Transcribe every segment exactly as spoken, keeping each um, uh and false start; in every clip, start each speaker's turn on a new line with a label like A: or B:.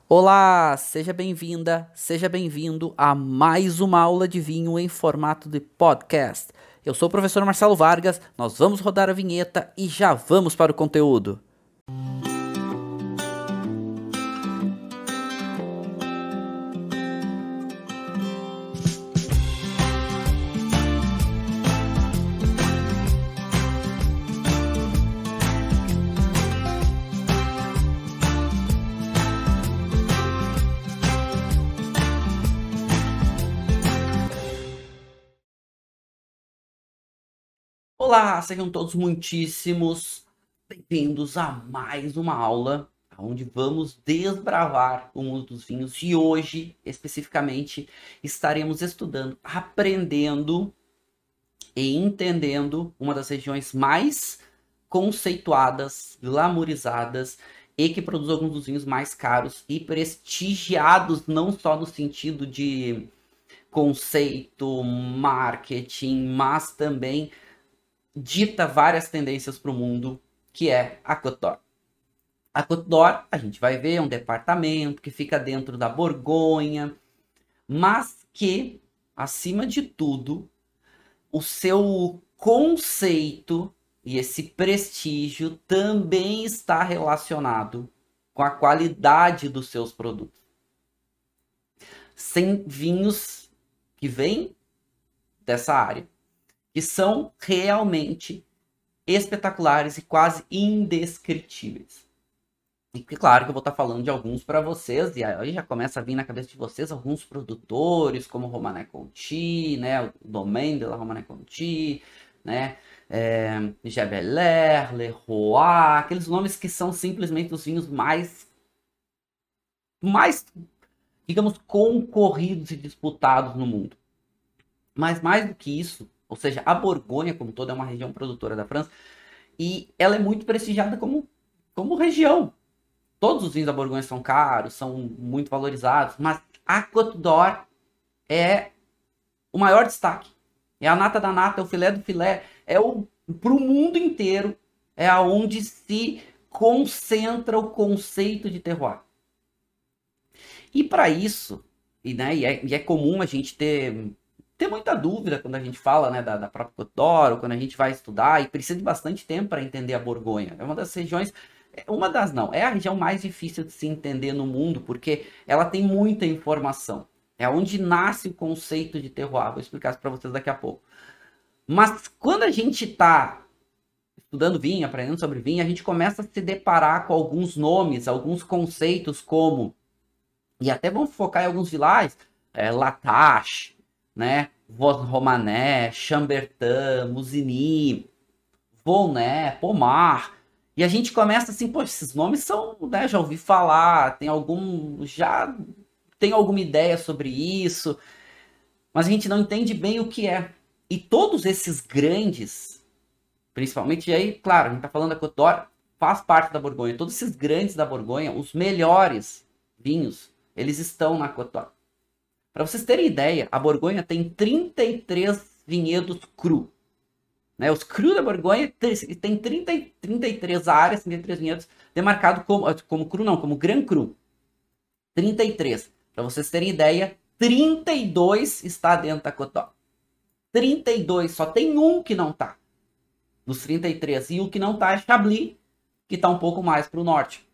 A: Olá, seja bem-vinda, seja bem-vindo a mais uma aula de vinho em formato de podcast. Eu sou o professor Marcelo Vargas, nós vamos rodar a vinheta e já vamos para o conteúdo. Olá, sejam todos muitíssimos bem-vindos a mais uma aula onde vamos desbravar o mundo dos vinhos e hoje, especificamente, estaremos estudando, aprendendo e entendendo uma das regiões mais conceituadas, glamourizadas e que produz alguns dos vinhos mais caros e prestigiados, não só no sentido de conceito, marketing, mas também dita várias tendências para o mundo, que é a Côte d'Or. A Côte d'Or, a gente vai ver, é um departamento que fica dentro da Borgonha, mas que, acima de tudo, o seu conceito e esse prestígio também está relacionado com a qualidade dos seus produtos. Sem vinhos que vêm dessa área, que são realmente espetaculares e quase indescritíveis. E claro que eu vou estar falando de alguns para vocês, e aí já começa a vir na cabeça de vocês alguns produtores, como Romanée Conti, né, o Domaine de la Romanée Conti, né, é, Gébelère, Leroy, aqueles nomes que são simplesmente os vinhos mais, mais, digamos, concorridos e disputados no mundo. Mas mais do que isso, ou seja, a Borgonha como toda é uma região produtora da França, e ela é muito prestigiada como, como região. Todos os vinhos da Borgonha são caros, são muito valorizados, mas a Côte d'Or é o maior destaque. É a nata da nata, é o filé do filé, é o para o mundo inteiro, é aonde se concentra o conceito de terroir. E para isso, e, né, e, é, e é comum a gente ter, ter muita dúvida quando a gente fala, né, da, da própria Côte d'Or, ou quando a gente vai estudar, e precisa de bastante tempo para entender a Borgonha. É uma das regiões... Uma das não, é a região mais difícil de se entender no mundo, porque ela tem muita informação. É onde nasce o conceito de terroir. Vou explicar isso para vocês daqui a pouco. Mas quando a gente está estudando vinho, aprendendo sobre vinho, a gente começa a se deparar com alguns nomes, alguns conceitos como, e até vamos focar em alguns vilages, é, Latache, né, Vos Romanée, Chambertin, Musigny, Volnay, Pommard. E a gente começa assim, pô, esses nomes são, né, já ouvi falar, tem algum, já tem alguma ideia sobre isso, mas a gente não entende bem o que é. E todos esses grandes, principalmente, e aí, claro, a gente tá falando da Côte d'Or, faz parte da Borgonha, todos esses grandes da Borgonha, os melhores vinhos, eles estão na Côte d'Or. Para vocês terem ideia, a Borgonha tem trinta e três vinhedos cru. Né, os crus da Borgonha tem trinta, trinta e três áreas, trinta e três vinhedos, demarcado como, como cru, não, como Grand Cru. trinta e três. Para vocês terem ideia, trinta e dois está dentro da Côte d'Or. trinta e dois, só tem um que não tá. Dos trinta e três. E o que não tá é Chablis, que está um pouco mais para o norte.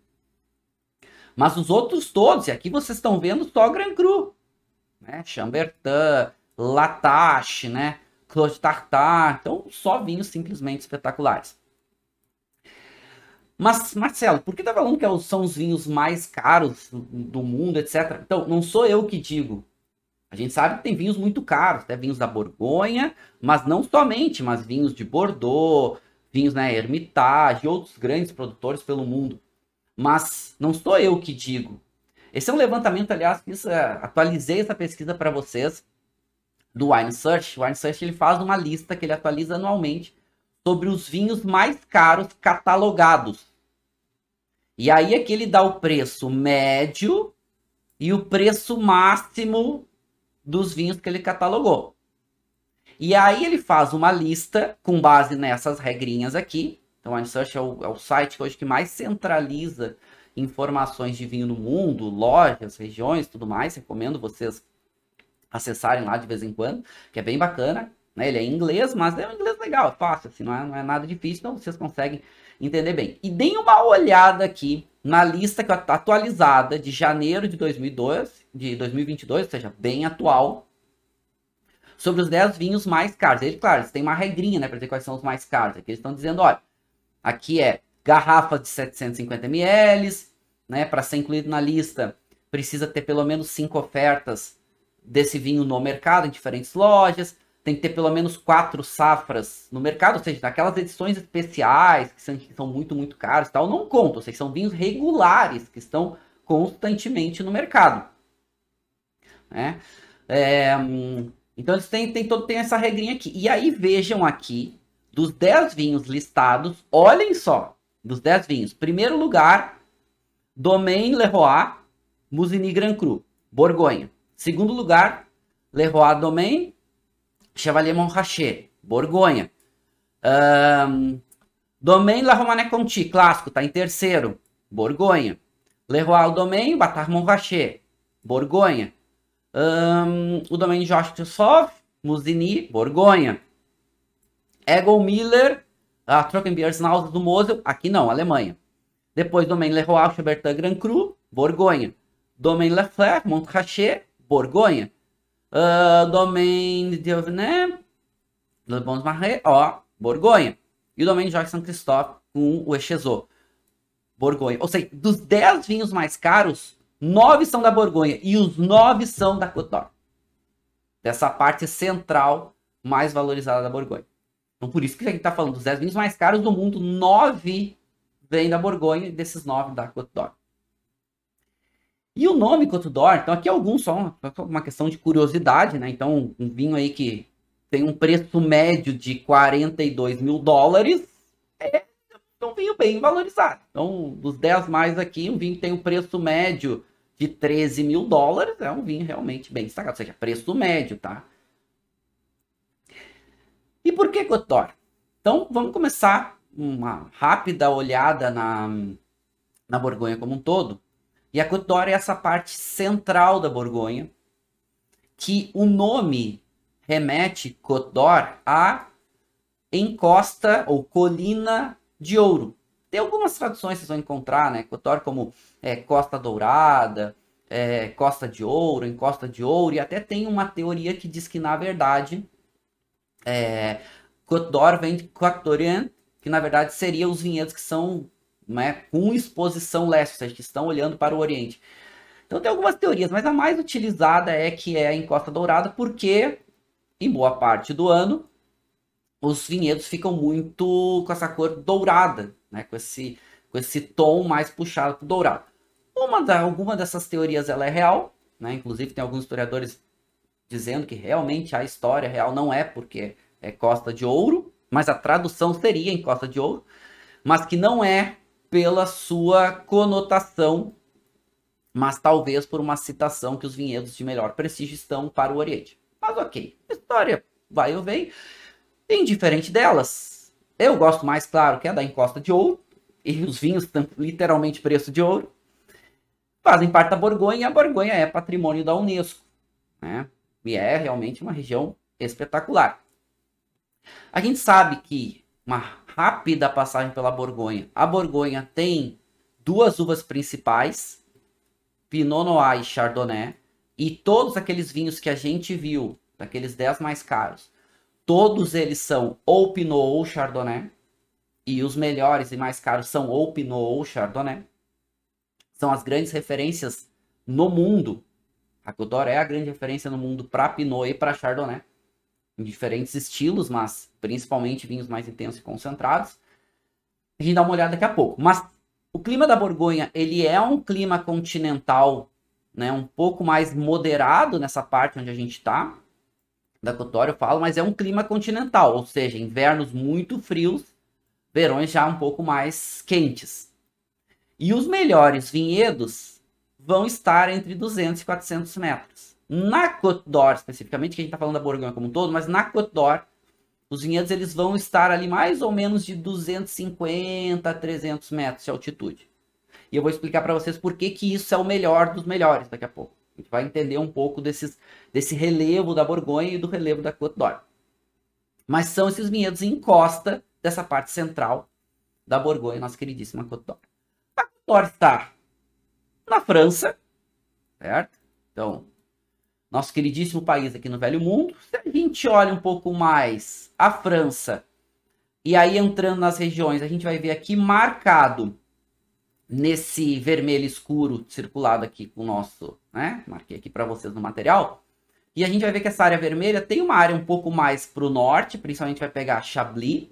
A: Mas os outros todos, e aqui vocês estão vendo só Grand Cru. Né? Chambertin, Latache, né? Clos de Tartar, então só vinhos simplesmente espetaculares. Mas, Marcelo, por que tá falando que são os vinhos mais caros do mundo, etcétera? Então, não sou eu que digo. A gente sabe que tem vinhos muito caros, até vinhos da Borgonha, mas não somente, mas vinhos de Bordeaux, vinhos na, né, Hermitage e outros grandes produtores pelo mundo. Mas não sou eu que digo. Esse é um levantamento, aliás, que isso, atualizei essa pesquisa para vocês, do Wine Search. O Wine Search ele faz uma lista que ele atualiza anualmente sobre os vinhos mais caros catalogados. E aí aqui ele dá o preço médio e o preço máximo dos vinhos que ele catalogou. E aí ele faz uma lista com base nessas regrinhas aqui. Então o Wine Search é o, é o site hoje que mais centraliza informações de vinho no mundo, lojas, regiões, tudo mais. Recomendo vocês acessarem lá de vez em quando, que é bem bacana, né? Ele é em inglês, mas é um inglês legal, é fácil, assim, não é, não é nada difícil, então vocês conseguem entender bem. E deem uma olhada aqui na lista que está atualizada de janeiro de dois mil e dois, de dois mil e vinte e dois, ou seja, bem atual, sobre os dez vinhos mais caros. Eles, claro, eles têm uma regrinha, né, para dizer quais são os mais caros. Aqui eles estão dizendo, olha, aqui é garrafa de setecentos e cinquenta mililitros, né, para ser incluído na lista, precisa ter pelo menos cinco ofertas desse vinho no mercado, em diferentes lojas, tem que ter pelo menos quatro safras no mercado, ou seja, naquelas edições especiais, que são, que são muito, muito caros e tal, não contam, ou seja, são vinhos regulares, que estão constantemente no mercado. Né? É, então eles têm, têm, todo, têm essa regrinha aqui. E aí vejam aqui, dos dez vinhos listados, olhem só, dos dez vinhos, primeiro lugar, Domaine Leroy, Musigny Grand Cru, Borgonha. Segundo lugar, Leroy Domaine, Chevalier Montrachet, Borgonha. Um, Domaine La Romanée Conti, clássico, está em terceiro, Borgonha. Leroy Domaine, Batard Montrachet, Borgonha. Um, o Domaine Georges Tissot, Musigny, Borgonha. Egon Miller, a Trockenbiersnause do Mosel, aqui não, Alemanha. Depois Domaine Leroy Chebertin Grand Cru, Borgonha. Domaine Lafleur, Montrachet, Borgonha. Uh, Domaine de Auvergne, Le Bons Marais, ó, Borgonha. E o Domaine Georges Saint-Christophe com o Echezot, Borgonha. Ou seja, dos dez vinhos mais caros, nove são da Borgonha e os nove são da Côte d'Or. Dessa parte central mais valorizada da Borgonha. Então por isso que a gente está falando dos dez vinhos mais caros do mundo, nove vêm da Borgonha e desses nove da Côte d'Or. E o nome Côte d'Or, então aqui alguns só uma, uma questão de curiosidade, né? Então um vinho aí que tem um preço médio de quarenta e dois mil dólares, é um vinho bem valorizado. Então dos dez mais aqui, um vinho que tem um preço médio de treze mil dólares, é um vinho realmente bem destacado, ou seja, preço médio, tá? E por que Côte d'Or? Então vamos começar uma rápida olhada na, na Borgonha como um todo. E a Côte d'Or é essa parte central da Borgonha, que o nome remete, Côte d'Or, a encosta ou colina de ouro. Tem algumas traduções que vocês vão encontrar, né? Côte d'Or como é, costa dourada, é, costa de ouro, encosta de ouro, e até tem uma teoria que diz que, na verdade, é, Côte d'Or vem de Côte d'Orient, que na verdade seriam os vinhedos que são, né, com exposição leste, ou seja, que estão olhando para o Oriente. Então tem algumas teorias, mas a mais utilizada é que é a encosta dourada, porque em boa parte do ano os vinhedos ficam muito com essa cor dourada, né, com esse, com esse tom mais puxado para o dourado. Uma da, alguma dessas teorias ela é real, né, inclusive tem alguns historiadores dizendo que realmente a história real não é porque é costa de ouro, mas a tradução seria em costa de ouro, mas que não é pela sua conotação, mas talvez por uma citação que os vinhedos de melhor prestígio estão para o Oriente. Mas ok, a história vai ou vem. Indiferente delas, eu gosto mais, claro, que é da encosta de ouro, e os vinhos estão literalmente preço de ouro, fazem parte da Borgonha, e a Borgonha é patrimônio da Unesco, né? E é realmente uma região espetacular. A gente sabe que uma rápida passagem pela Borgonha. A Borgonha tem duas uvas principais, Pinot Noir e Chardonnay, e todos aqueles vinhos que a gente viu, daqueles dez mais caros, todos eles são ou Pinot ou Chardonnay, e os melhores e mais caros são ou Pinot ou Chardonnay. São as grandes referências no mundo. A Côte d'Or é a grande referência no mundo para Pinot e para Chardonnay, em diferentes estilos, mas principalmente vinhos mais intensos e concentrados. A gente dá uma olhada daqui a pouco. Mas o clima da Borgonha, ele é um clima continental, né, um pouco mais moderado nessa parte onde a gente está, da Côte d'Or eu falo, mas é um clima continental, ou seja, invernos muito frios, verões já um pouco mais quentes. E os melhores vinhedos vão estar entre duzentos e quatrocentos metros. Na Côte d'Or, especificamente, que a gente está falando da Borgonha como um todo, mas na Côte d'Or, os vinhedos eles vão estar ali mais ou menos de duzentos e cinquenta a trezentos metros de altitude. E eu vou explicar para vocês por que que isso é o melhor dos melhores daqui a pouco. A gente vai entender um pouco desses, desse relevo da Borgonha e do relevo da Côte d'Or. Mas são esses vinhedos em costa dessa parte central da Borgonha, nossa queridíssima Côte d'Or. A Côte d'Or está na França, certo? Então, nosso queridíssimo país aqui no Velho Mundo. Se a gente olha um pouco mais a França, e aí entrando nas regiões, a gente vai ver aqui marcado nesse vermelho escuro circulado aqui com o nosso, né? Marquei aqui para vocês no material. E a gente vai ver que essa área vermelha tem uma área um pouco mais para o norte, principalmente vai pegar Chablis.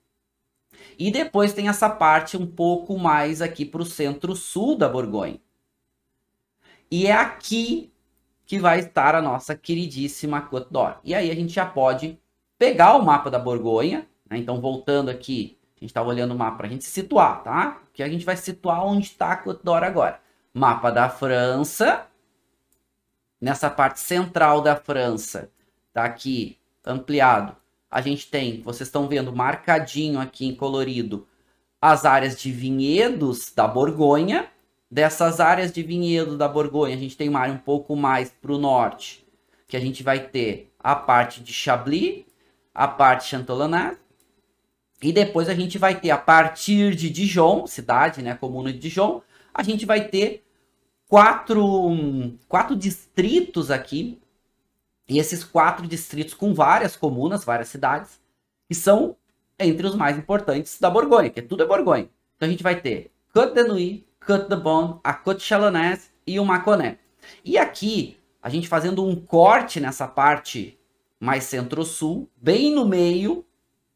A: E depois tem essa parte um pouco mais aqui para o centro-sul da Borgonha. E é aqui que vai estar a nossa queridíssima Côte d'Or. E aí a gente já pode pegar o mapa da Borgonha, né? Então voltando aqui, a gente estava olhando o mapa para a gente se situar, tá? Que a gente vai situar onde está a Côte d'Or agora. Mapa da França. Nessa parte central da França, tá aqui ampliado. A gente tem, vocês estão vendo marcadinho aqui em colorido, as áreas de vinhedos da Borgonha. Dessas áreas de vinhedo da Borgonha, a gente tem uma área um pouco mais para o norte, que a gente vai ter a parte de Chablis, a parte Châteauneuf, e depois a gente vai ter, a partir de Dijon, cidade, né, comuna de Dijon, a gente vai ter quatro, quatro distritos aqui, e esses quatro distritos com várias comunas, várias cidades, que são entre os mais importantes da Borgonha, que tudo é Borgonha. Então a gente vai ter Côte de Nuits, Côte de Beaune, a Côte Chalonnaise e o Mâconnais. E aqui, a gente fazendo um corte nessa parte mais centro-sul, bem no meio,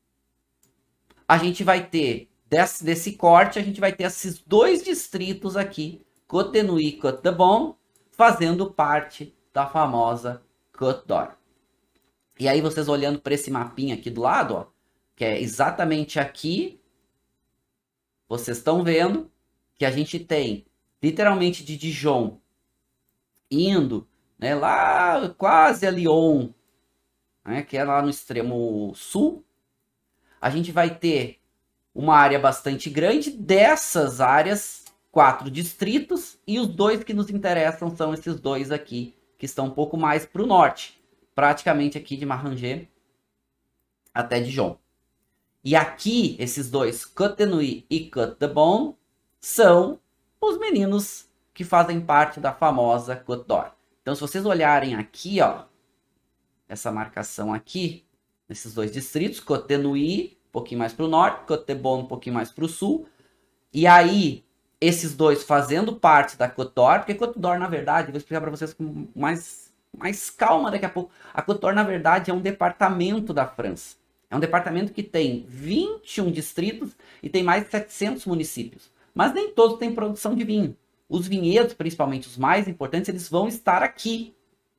A: a gente vai ter, desse, desse corte, a gente vai ter esses dois distritos aqui, Côte de Nuits e Côte de Beaune, fazendo parte da famosa Côte d'Or. E aí vocês olhando para esse mapinha aqui do lado, ó, que é exatamente aqui, vocês estão vendo que a gente tem literalmente de Dijon indo, né, lá quase a Lyon, né, que é lá no extremo sul. A gente vai ter uma área bastante grande dessas áreas, quatro distritos, e os dois que nos interessam são esses dois aqui, que estão um pouco mais para o norte, praticamente aqui de Marangers até Dijon. E aqui, esses dois, Côte de Nuits e Côte de Beaune, são os meninos que fazem parte da famosa Côte d'Or. Então, se vocês olharem aqui, ó, essa marcação aqui, nesses dois distritos, Côte de Nuits, um pouquinho mais para o norte, Côte de Beaune, um pouquinho mais para o sul, e aí esses dois fazendo parte da Côte d'Or, porque Côte d'Or, na verdade, vou explicar para vocês com mais, mais calma daqui a pouco. A Côte d'Or, na verdade, é um departamento da França. É um departamento que tem vinte e um distritos e tem mais de setecentos municípios. Mas nem todos têm produção de vinho. Os vinhedos, principalmente os mais importantes, eles vão estar aqui,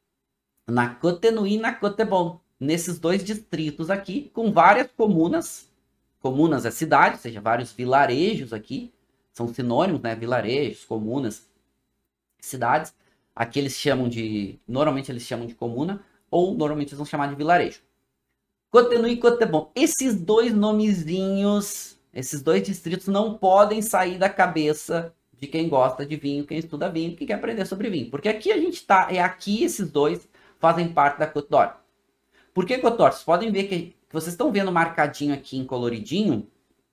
A: na Côte de Nuits e na Côte de Beaune, nesses dois distritos aqui, com várias comunas. Comunas é cidade, ou seja, vários vilarejos aqui. São sinônimos, né? Vilarejos, comunas, cidades. Aqui eles chamam de... Normalmente eles chamam de comuna, ou normalmente eles vão chamar de vilarejo. Côte de Nuits e Côte de Beaune. Esses dois nomezinhos, esses dois distritos não podem sair da cabeça de quem gosta de vinho, quem estuda vinho, quem quer aprender sobre vinho. Porque aqui a gente tá, é aqui esses dois fazem parte da Côte d'Or. Por que Côte d'Or? Vocês podem ver que, que vocês estão vendo marcadinho aqui em coloridinho,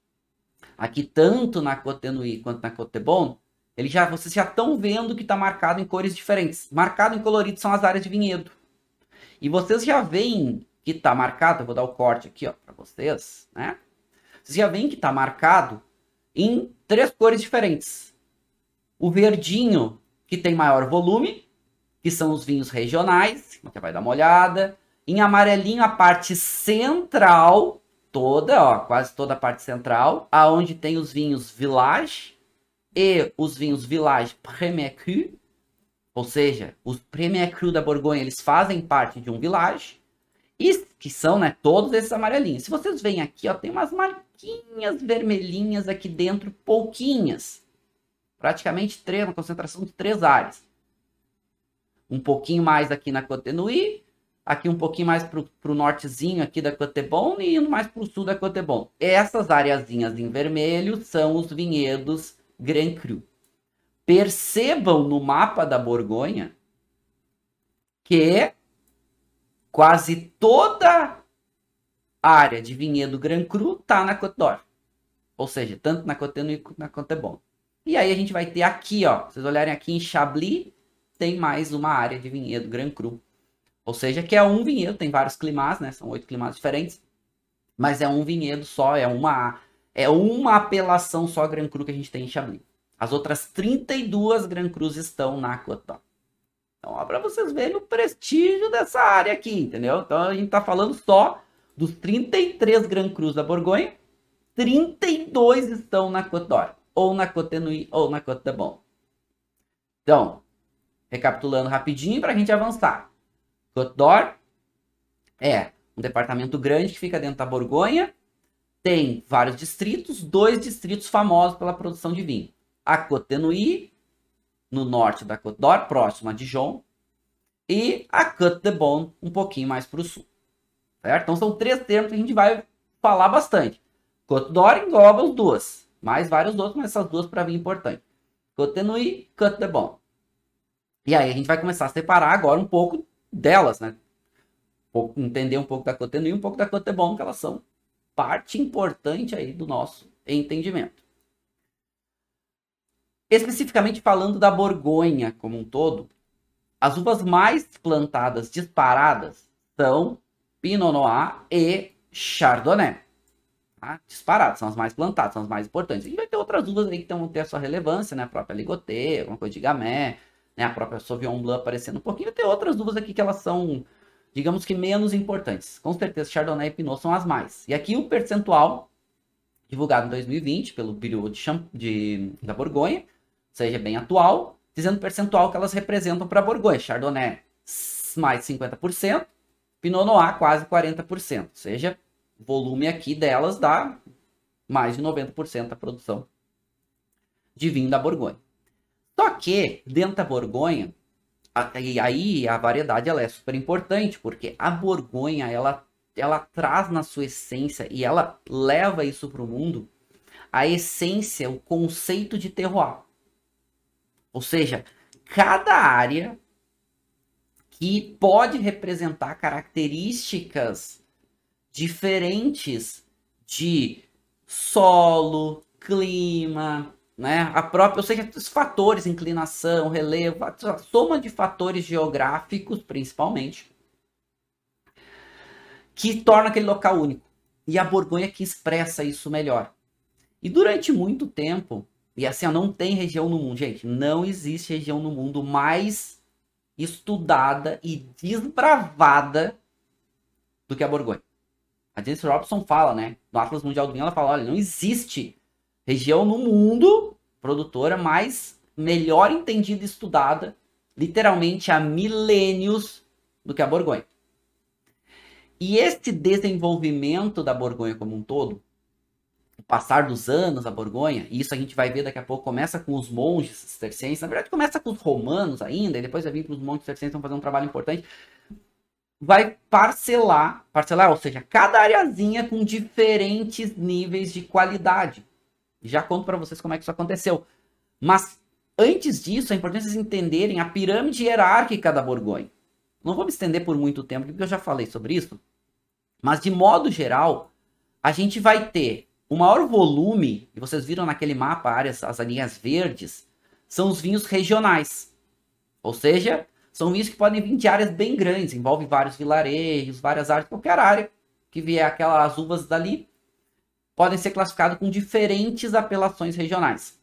A: aqui tanto na Côte de Nuits quanto na Côte de Beaune, ele já, vocês já estão vendo que está marcado em cores diferentes. Marcado em colorido são as áreas de vinhedo. E vocês já veem que está marcado, eu vou dar o corte aqui para vocês, né? Vocês já veem que está marcado em três cores diferentes. O verdinho, que tem maior volume, que são os vinhos regionais, a gente vai dar uma olhada. Em amarelinho, a parte central, toda, ó, quase toda a parte central, aonde tem os vinhos Village e os vinhos Village Premier Cru, ou seja, os Premier Cru da Borgonha, eles fazem parte de um Village, e que são, né, todos esses amarelinhos. Se vocês veem aqui, ó, tem umas marquinhas vermelhinhas aqui dentro, pouquinhas. Praticamente três, uma concentração de três áreas. Um pouquinho mais aqui na Côte de Nuits, aqui um pouquinho mais para o nortezinho aqui da Côte de Beaune e indo mais para o sul da Côte de Beaune. Essas areazinhas em vermelho são os vinhedos Grand Cru. Percebam no mapa da Borgonha que quase toda a área de vinhedo Grand Cru está na Côte d'Or. Ou seja, tanto na Côte Nuit quanto na Côte de Beaune. E aí a gente vai ter aqui, ó, vocês olharem aqui em Chablis, tem mais uma área de vinhedo Grand Cru. Ou seja, que é um vinhedo, tem vários climas, né? São oito climas diferentes. Mas é um vinhedo só, é uma, é uma apelação só Grand Cru que a gente tem em Chablis. As outras trinta e duas Grand Crus estão na Côte d'Or. Então, ó, para vocês verem o prestígio dessa área aqui, entendeu? Então, a gente tá falando só dos trinta e três Grand Crus da Borgonha, trinta e dois estão na Côte d'Or, ou na Côte Nuit, ou na Côte de Beaune. Então, recapitulando rapidinho para a gente avançar. Côte d'Or é um departamento grande que fica dentro da Borgonha, tem vários distritos, dois distritos famosos pela produção de vinho. A Côte Nuit, no norte da Côte d'Or, próximo a Dijon, e a Côte de Beaune, um pouquinho mais para o sul. Certo? Então são três termos que a gente vai falar bastante. Côte d'Or engloba as duas, mais vários outros, mas essas duas para mim é importante. Côte Nuit, Côte de Beaune. E aí a gente vai começar a separar agora um pouco delas, né? Entender um pouco da Côte Nuit e um pouco da Côte de Beaune, que elas são parte importante aí do nosso entendimento. Especificamente falando da Borgonha como um todo, as uvas mais plantadas disparadas são Pinot Noir e Chardonnay. Tá? Disparadas, são as mais plantadas, são as mais importantes. E vai ter outras uvas aí que vão ter a sua relevância, né? A própria Ligoté, alguma coisa de Gamay, né? A própria Sauvignon Blanc aparecendo um pouquinho. Vai ter outras uvas aqui que elas são, digamos que, menos importantes. Com certeza, Chardonnay e Pinot são as mais. E aqui o percentual, divulgado em dois mil e vinte pelo Bureau de, de, da Borgonha, seja bem atual, dizendo o percentual que elas representam para a Borgonha. Chardonnay, mais de cinquenta por cento, Pinot Noir, quase quarenta por cento. Ou seja, o volume aqui delas dá mais de noventa por cento da produção de vinho da Borgonha. Só que, dentro da Borgonha, a, e aí a variedade ela é super importante, porque a Borgonha, ela, ela traz na sua essência, e ela leva isso para o mundo, a essência, o conceito de terroir. Ou seja, cada área que pode representar características diferentes de solo, clima, né? A própria, ou seja, os fatores, inclinação, relevo, a soma de fatores geográficos, principalmente, que torna aquele local único. E a Borgonha que expressa isso melhor. E durante muito tempo, e assim, ó, não tem região no mundo, gente, não existe região no mundo mais estudada e desbravada do que a Borgonha. A Janice Robson fala, né, no Atlas Mundial do Vinho, ela fala, olha, não existe região no mundo produtora mais melhor entendida e estudada, literalmente há milênios, do que a Borgonha. E esse desenvolvimento da Borgonha como um todo, o passar dos anos, a Borgonha, e isso a gente vai ver daqui a pouco, começa com os monges cistercienses, na verdade começa com os romanos ainda, e depois vai vir para os monges cistercienses, vão fazer um trabalho importante, vai parcelar, parcelar, ou seja, cada areazinha com diferentes níveis de qualidade. Já conto para vocês como é que isso aconteceu. Mas antes disso, é importante vocês entenderem a pirâmide hierárquica da Borgonha. Não vou me estender por muito tempo, porque eu já falei sobre isso, mas de modo geral, a gente vai ter o maior volume, e vocês viram naquele mapa áreas, as linhas verdes, são os vinhos regionais. Ou seja, são vinhos que podem vir de áreas bem grandes, envolve vários vilarejos, várias áreas, qualquer área que vier aquelas uvas dali, podem ser classificados com diferentes apelações regionais.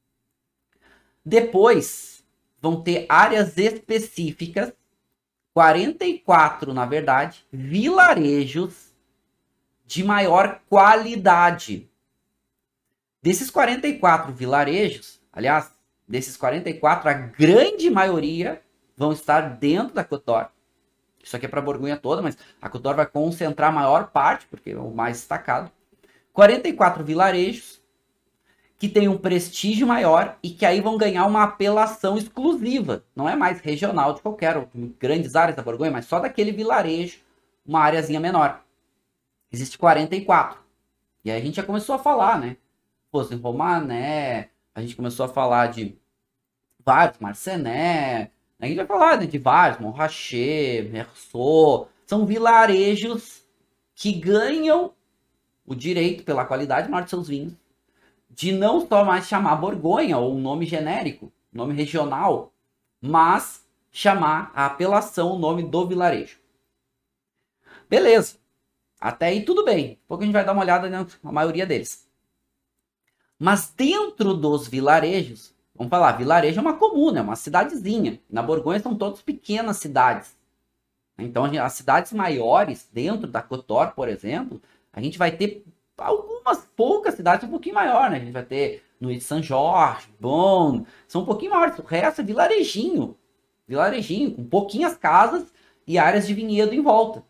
A: Depois, vão ter áreas específicas, quarenta e quatro, na verdade, vilarejos de maior qualidade. Desses quarenta e quatro vilarejos, aliás, desses quarenta e quatro, a grande maioria vão estar dentro da Côte d'Or. Isso aqui é para a Borgonha toda, mas a Côte d'Or vai concentrar a maior parte, porque é o mais destacado. quarenta e quatro vilarejos que têm um prestígio maior e que aí vão ganhar uma apelação exclusiva. Não é mais regional de qualquer outro, grandes áreas da Borgonha, mas só daquele vilarejo, uma areazinha menor. Existe quarenta e quatro. E aí a gente já começou a falar, né? Pô, em Romané, a gente começou a falar de vários, Marcené, a gente vai falar, né, de vários, Montrachet, Meursault, são vilarejos que ganham o direito, pela qualidade maior de seus vinhos, de não só mais chamar Borgonha, ou um nome genérico, nome regional, mas chamar a apelação, o nome do vilarejo. Beleza. Até aí tudo bem. Depois a gente vai dar uma olhada na maioria deles. Mas dentro dos vilarejos, vamos falar, vilarejo é uma comuna, é uma cidadezinha. Na Borgonha são todas pequenas cidades. Então, as cidades maiores, dentro da Côte d'Or, por exemplo, a gente vai ter algumas poucas cidades um pouquinho maior, né? A gente vai ter Nuit de Saint-Georges, Beaune, são um pouquinho maiores. O resto é vilarejinho. Vilarejinho, com pouquinhas casas e áreas de vinhedo em volta.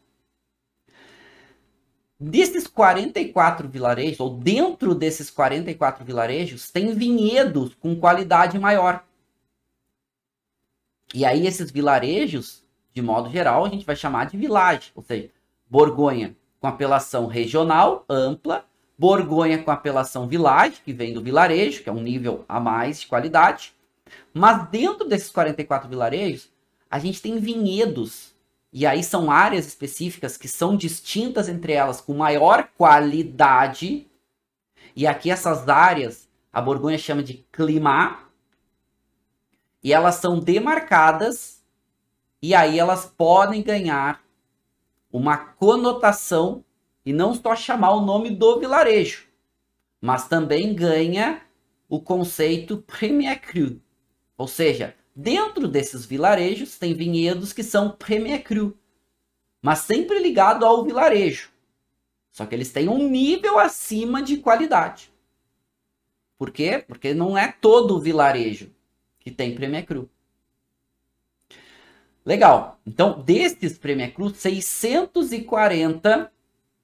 A: Desses quarenta e quatro vilarejos, ou dentro desses quarenta e quatro vilarejos, tem vinhedos com qualidade maior. E aí esses vilarejos, de modo geral, a gente vai chamar de village, ou seja, Borgonha com apelação regional, ampla, Borgonha com apelação village, que vem do vilarejo, que é um nível a mais de qualidade. Mas dentro desses quarenta e quatro vilarejos, a gente tem vinhedos. E aí são áreas específicas que são distintas entre elas com maior qualidade. E aqui essas áreas, a Borgonha chama de climat. E elas são demarcadas. E aí elas podem ganhar uma conotação e não só chamar o nome do vilarejo, mas também ganha o conceito Premier Cru. Ou seja, dentro desses vilarejos tem vinhedos que são Premier Cru, mas sempre ligado ao vilarejo. Só que eles têm um nível acima de qualidade. Por quê? Porque não é todo o vilarejo que tem Premier Cru. Legal. Então, desses Premier Cru, seiscentos e quarenta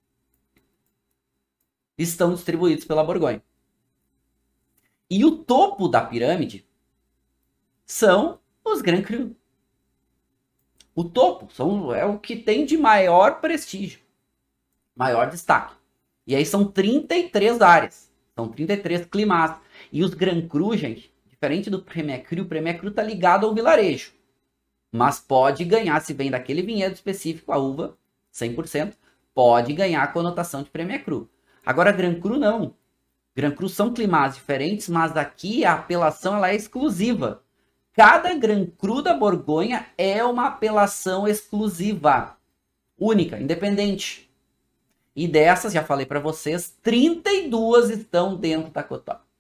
A: estão distribuídos pela Borgonha. E o topo da pirâmide são os Grand Cru. O topo são, é o que tem de maior prestígio, maior destaque. E aí são trinta e três áreas, são trinta e três climas. E os Grand Cru, gente, diferente do Premier Cru, o Premier Cru está ligado ao vilarejo. Mas pode ganhar, se vem daquele vinhedo específico, a uva, cem por cento, pode ganhar a conotação de Premier Cru. Agora, Grand Cru não. Grand Cru são climas diferentes, mas aqui a apelação ela é exclusiva. Cada Grand Cru da Borgonha é uma apelação exclusiva, única, independente. E dessas, já falei para vocês, trinta e duas estão dentro da Côte d'Or.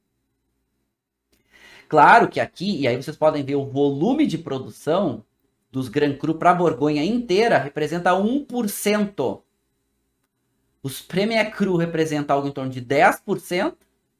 A: Claro que aqui, e aí vocês podem ver o volume de produção dos Grand Cru para a Borgonha inteira representa um por cento. Os Premier Cru representam algo em torno de dez por cento.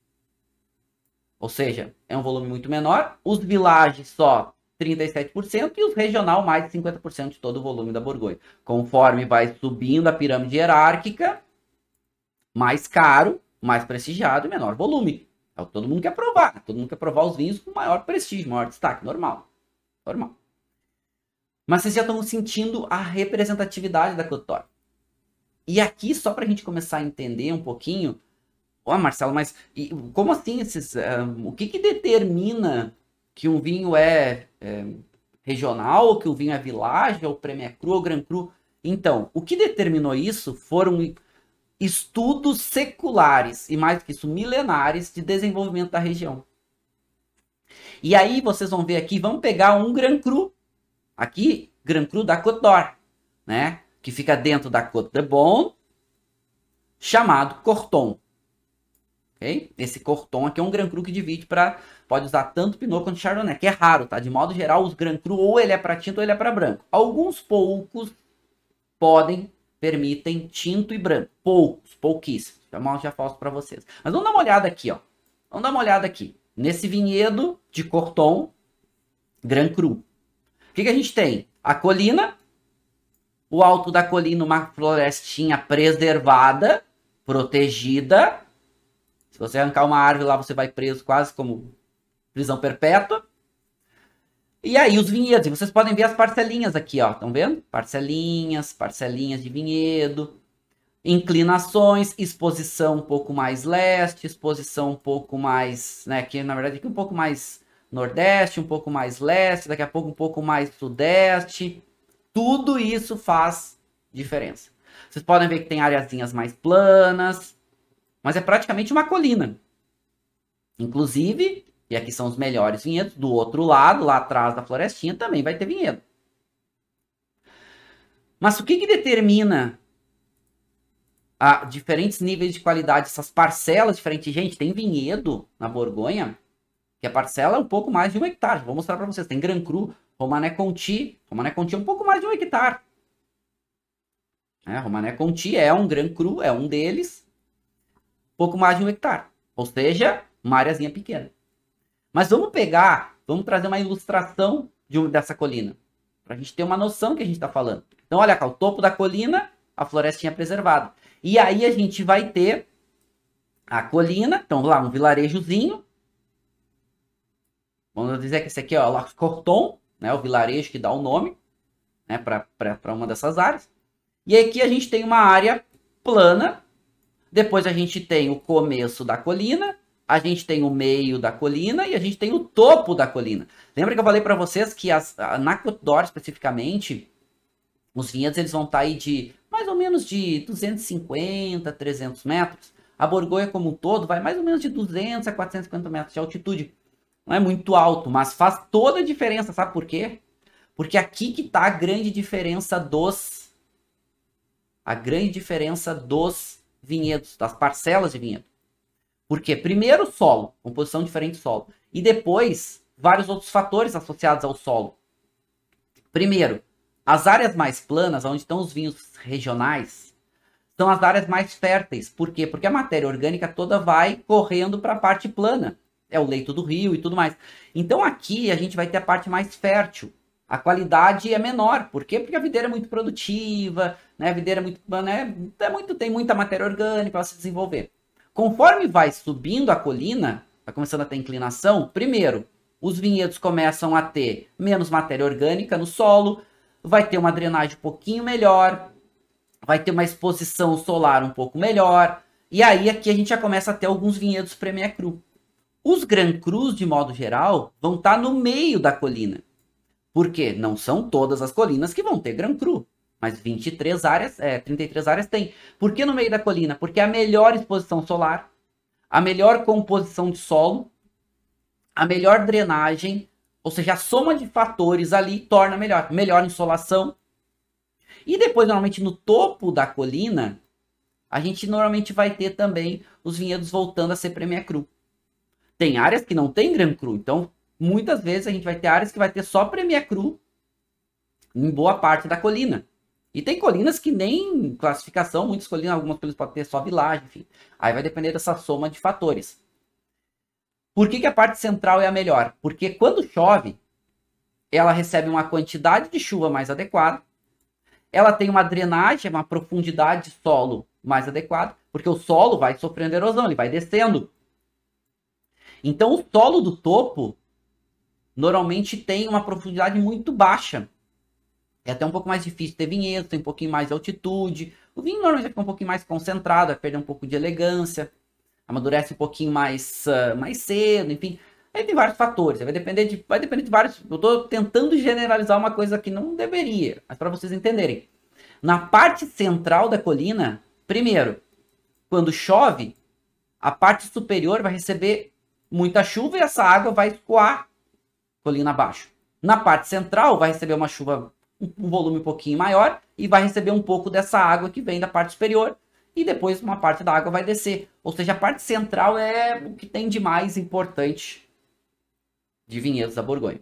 A: Ou seja, é um volume muito menor. Os Village só trinta e sete por cento e os Regional mais de cinquenta por cento de todo o volume da Borgonha. Conforme vai subindo a pirâmide hierárquica, mais caro, mais prestigiado e menor volume. É o que todo mundo quer provar. Todo mundo quer provar os vinhos com maior prestígio, maior destaque. Normal. Normal. Mas vocês já estão sentindo a representatividade da Côte d'Or. E aqui, só para a gente começar a entender um pouquinho... Ó, oh, Marcelo, mas e, como assim esses... Um, o que, que determina que um vinho é, é regional, ou que o vinho é village, ou Premier Cru, ou Grand Cru? Então, o que determinou isso foram... estudos seculares, e mais do que isso, milenares, de desenvolvimento da região. E aí vocês vão ver aqui, vamos pegar um Grand Cru, aqui, Grand Cru da Côte d'Or, né? Que fica dentro da Côte de Beaune, chamado Corton. Okay? Esse Corton aqui é um Grand Cru que divide para, pode usar tanto Pinot quanto Chardonnay, que é raro, tá? De modo geral, os Grand Cru, ou ele é para tinto ou ele é para branco. Alguns poucos podem permitem tinto e branco. Poucos, pouquíssimos. Já, já falo para vocês. Mas vamos dar uma olhada aqui, ó. Vamos dar uma olhada aqui. Nesse vinhedo de Corton Grand Cru. O que, que a gente tem? A colina. O alto da colina, uma florestinha preservada, protegida. Se você arrancar uma árvore lá, você vai preso quase como prisão perpétua. E aí os vinhedos, e vocês podem ver as parcelinhas aqui, ó, estão vendo? Parcelinhas, parcelinhas de vinhedo, inclinações, exposição um pouco mais leste, exposição um pouco mais, né, aqui na verdade aqui um pouco mais nordeste, um pouco mais leste, daqui a pouco um pouco mais sudeste. Tudo isso faz diferença. Vocês podem ver que tem areazinhas mais planas, mas é praticamente uma colina. Inclusive, e aqui são os melhores vinhedos, do outro lado, lá atrás da florestinha, também vai ter vinhedo. Mas o que, que determina a diferentes níveis de qualidade, essas parcelas diferentes? Gente, tem vinhedo na Borgonha, que a parcela é um pouco mais de um hectare. Vou mostrar para vocês. Tem Grand Cru, Romanée Conti. Romanée Conti é um pouco mais de um hectare. É, Romanée Conti é um Grand Cru, é um deles. Um pouco mais de um hectare. Ou seja, uma areazinha pequena. Mas vamos pegar, vamos trazer uma ilustração de um, dessa colina. Para a gente ter uma noção do que a gente está falando. Então, olha cá, o topo da colina, a florestinha preservada. E aí a gente vai ter a colina, então lá, um vilarejozinho. Vamos dizer que esse aqui é o La Corton, né, o vilarejo que dá o nome, né, para uma dessas áreas. E aqui a gente tem uma área plana. Depois a gente tem o começo da colina, a gente tem o meio da colina e a gente tem o topo da colina. Lembra que eu falei para vocês que as, na Côte d'Or especificamente, os vinhedos eles vão estar aí de mais ou menos de duzentos e cinquenta, trezentos metros. A Borgonha como um todo vai mais ou menos de duzentos a quatrocentos e cinquenta metros de altitude. Não é muito alto, mas faz toda a diferença, sabe por quê? Porque aqui que está a grande diferença dos... A grande diferença dos vinhedos, das parcelas de vinhedo. Porque primeiro solo, composição diferente de solo. E depois, vários outros fatores associados ao solo. Primeiro, as áreas mais planas, onde estão os vinhos regionais, são as áreas mais férteis. Por quê? Porque a matéria orgânica toda vai correndo para a parte plana. É o leito do rio e tudo mais. Então aqui a gente vai ter a parte mais fértil. A qualidade é menor. Por quê? Porque a videira é muito produtiva, né? A videira é muito, né? é muito, tem muita matéria orgânica para se desenvolver. Conforme vai subindo a colina, vai começando a ter inclinação, primeiro, os vinhedos começam a ter menos matéria orgânica no solo, vai ter uma drenagem um pouquinho melhor, vai ter uma exposição solar um pouco melhor, e aí aqui a gente já começa a ter alguns vinhedos Premier Cru. Os Grand Crus, de modo geral, vão estar no meio da colina. Por quê? Não são todas as colinas que vão ter Grand Cru. Mas vinte e três áreas, é, trinta e três áreas tem. Por que no meio da colina? Porque é a melhor exposição solar, a melhor composição de solo, a melhor drenagem, ou seja, a soma de fatores ali torna melhor. Melhor insolação. E depois, normalmente, no topo da colina, a gente normalmente vai ter também os vinhedos voltando a ser Premier Cru. Tem áreas que não tem Grand Cru, então muitas vezes a gente vai ter áreas que vai ter só Premier Cru em boa parte da colina. E tem colinas que nem classificação, muitas colinas, algumas colinas podem ter só vilagem, enfim. Aí vai depender dessa soma de fatores. Por que que a parte central é a melhor? Porque quando chove, ela recebe uma quantidade de chuva mais adequada, ela tem uma drenagem, uma profundidade de solo mais adequada, porque o solo vai sofrendo erosão, ele vai descendo. Então o solo do topo normalmente tem uma profundidade muito baixa. É até um pouco mais difícil ter vinhedo, tem um pouquinho mais de altitude. O vinho normalmente fica um pouquinho mais concentrado, vai perder um pouco de elegância, amadurece um pouquinho mais, uh, mais cedo, enfim. Aí tem vários fatores, vai depender de, vai depender de vários... Eu estou tentando generalizar uma coisa que não deveria, mas para vocês entenderem. Na parte central da colina, primeiro, quando chove, a parte superior vai receber muita chuva e essa água vai escoar colina abaixo. Na parte central vai receber uma chuva, um volume um pouquinho maior e vai receber um pouco dessa água que vem da parte superior e depois uma parte da água vai descer. Ou seja, a parte central é o que tem de mais importante de vinhedos da Borgonha.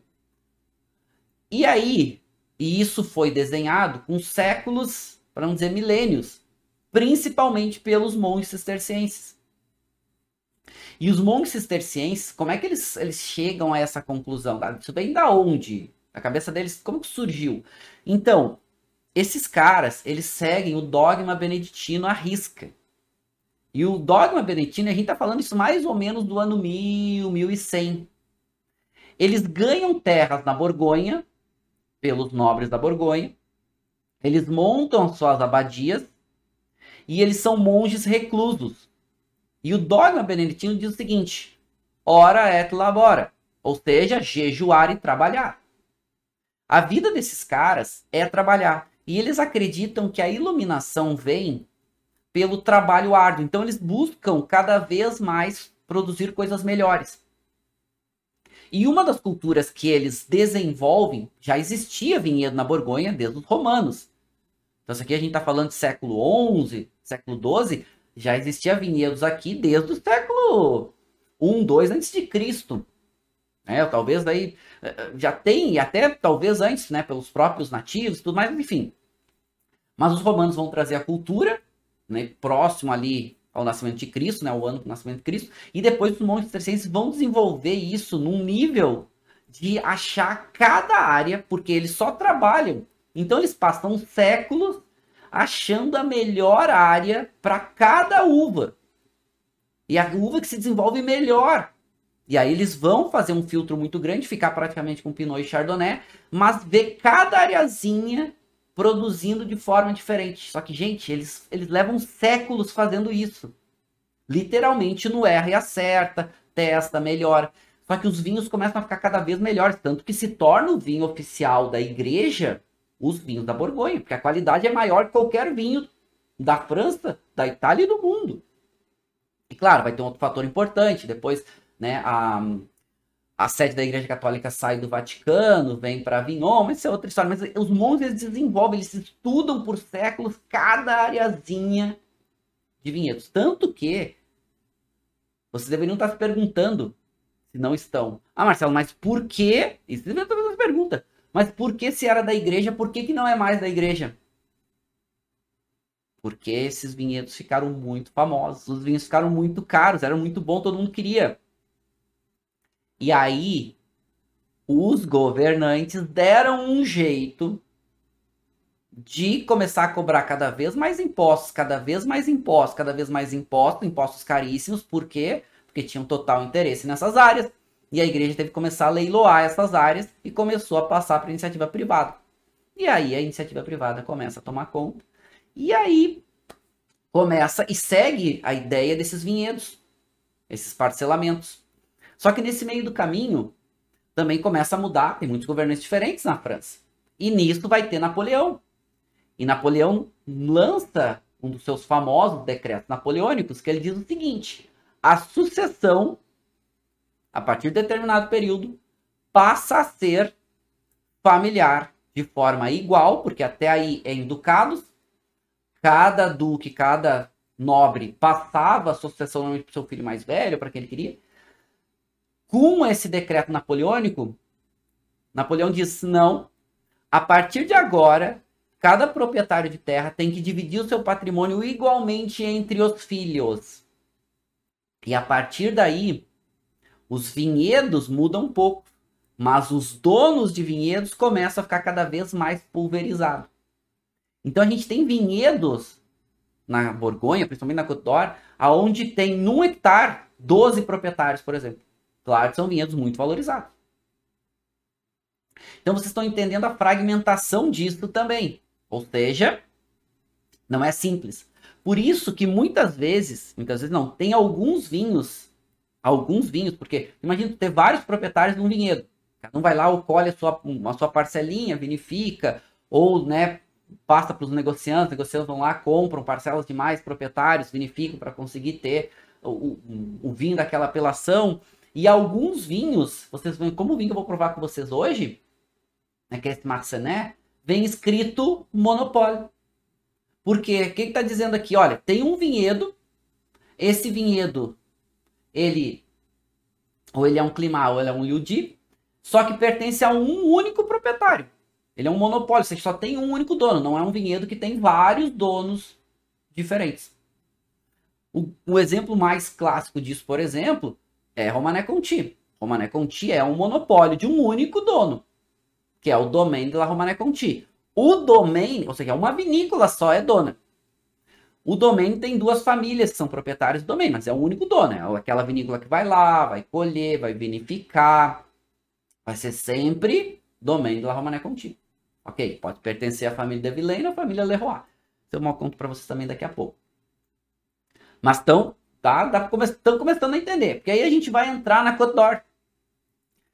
A: E aí, e isso foi desenhado com séculos, para não dizer milênios, principalmente pelos monges cistercienses. E os monges cistercienses, como é que eles, eles chegam a essa conclusão? Isso vem da onde? A cabeça deles, como que surgiu? Então, esses caras, eles seguem o dogma beneditino à risca. E o dogma beneditino, a gente está falando isso mais ou menos do ano mil, mil e cem. Eles ganham terras na Borgonha, pelos nobres da Borgonha. Eles montam suas abadias e eles são monges reclusos. E o dogma beneditino diz o seguinte: ora et labora. Ou seja, jejuar e trabalhar. A vida desses caras é trabalhar. E eles acreditam que a iluminação vem pelo trabalho árduo. Então eles buscam cada vez mais produzir coisas melhores. E uma das culturas que eles desenvolvem, já existia vinhedo na Borgonha desde os romanos. Então isso aqui a gente está falando de século onze, século doze, já existia vinhedos aqui desde o século um, dois antes de Cristo. É, talvez daí já tem, e até talvez antes, né, pelos próprios nativos, tudo mais, enfim. Mas os romanos vão trazer a cultura, né, próximo ali ao nascimento de Cristo, né, o ano do nascimento de Cristo, e depois os monges tercenses vão desenvolver isso num nível de achar cada área, porque eles só trabalham. Então eles passam séculos achando a melhor área para cada uva. E a uva que se desenvolve melhor. E aí eles vão fazer um filtro muito grande, ficar praticamente com Pinot e Chardonnay, mas ver cada areazinha produzindo de forma diferente. Só que, gente, eles, eles levam séculos fazendo isso. Literalmente no erra e acerta, testa, melhora. Só que os vinhos começam a ficar cada vez melhores, tanto que se torna o vinho oficial da igreja os vinhos da Borgonha, porque a qualidade é maior que qualquer vinho da França, da Itália e do mundo. E claro, vai ter um outro fator importante, depois, né, a, a sede da Igreja Católica sai do Vaticano, vem para Avignon, mas isso é outra história. Mas os monges eles desenvolvem, eles estudam por séculos cada areazinha de vinhedos. Tanto que vocês deveriam estar se perguntando, se não estão. Ah, Marcelo, mas por que? Isso deveriam estar fazendo essa pergunta. Mas por que se era da igreja, por que, que não é mais da igreja? Porque esses vinhedos ficaram muito famosos, os vinhos ficaram muito caros, eram muito bons, todo mundo queria. E aí, os governantes deram um jeito de começar a cobrar cada vez mais impostos, cada vez mais impostos, cada vez mais impostos, impostos caríssimos. Por quê? Porque tinham total interesse nessas áreas. E a igreja teve que começar a leiloar essas áreas e começou a passar para a iniciativa privada. E aí a iniciativa privada começa a tomar conta. E aí começa e segue a ideia desses vinhedos, esses parcelamentos. Só que nesse meio do caminho também começa a mudar, tem muitos governantes diferentes na França. E nisso vai ter Napoleão. E Napoleão lança um dos seus famosos decretos napoleônicos, que ele diz o seguinte: a sucessão, a partir de determinado período, passa a ser familiar de forma igual, porque até aí é em ducados. Cada duque, cada nobre passava a sucessão para o seu filho mais velho, para quem ele queria. Com esse decreto napoleônico, Napoleão diz: não, a partir de agora, cada proprietário de terra tem que dividir o seu patrimônio igualmente entre os filhos. E a partir daí, os vinhedos mudam um pouco, mas os donos de vinhedos começam a ficar cada vez mais pulverizados. Então a gente tem vinhedos na Borgonha, principalmente na Côte d'Or, aonde tem num hectare doze proprietários, por exemplo. Claro que são vinhedos muito valorizados. Então vocês estão entendendo a fragmentação disso também. Ou seja, não é simples. Por isso que muitas vezes, muitas vezes não, tem alguns vinhos, alguns vinhos, porque imagina ter vários proprietários num vinhedo. Cada um vai lá, ou colhe a sua, a sua parcelinha, vinifica, ou, né, passa para os negociantes, os negociantes vão lá, compram parcelas de mais proprietários, vinificam para conseguir ter o, o, o vinho daquela apelação. E alguns vinhos, vocês vão, como o vinho que eu vou provar com vocês hoje, né, que é esse Marsanné, vem escrito monopólio. Porque o que está dizendo aqui? Olha, tem um vinhedo, esse vinhedo, ele ou ele é um Climat ou ele é um Liudí, só que pertence a um único proprietário. Ele é um monopólio, você só tem um único dono, não é um vinhedo que tem vários donos diferentes. O, o exemplo mais clássico disso, por exemplo, é Romanée-Conti. Romanée-Conti é um monopólio de um único dono, que é o Domaine de la Romanée-Conti. O Domaine, ou seja, uma vinícola só é dona. O Domaine tem duas famílias que são proprietários do Domaine, mas é o único dono. É aquela vinícola que vai lá, vai colher, vai vinificar. Vai ser sempre Domaine de la Romanée-Conti. Ok, pode pertencer à família de Villaine ou à família Leroy. Isso eu conto para vocês também daqui a pouco. Mas estão tá, tá, come, começando a entender. Porque aí a gente vai entrar na Côte d'Or.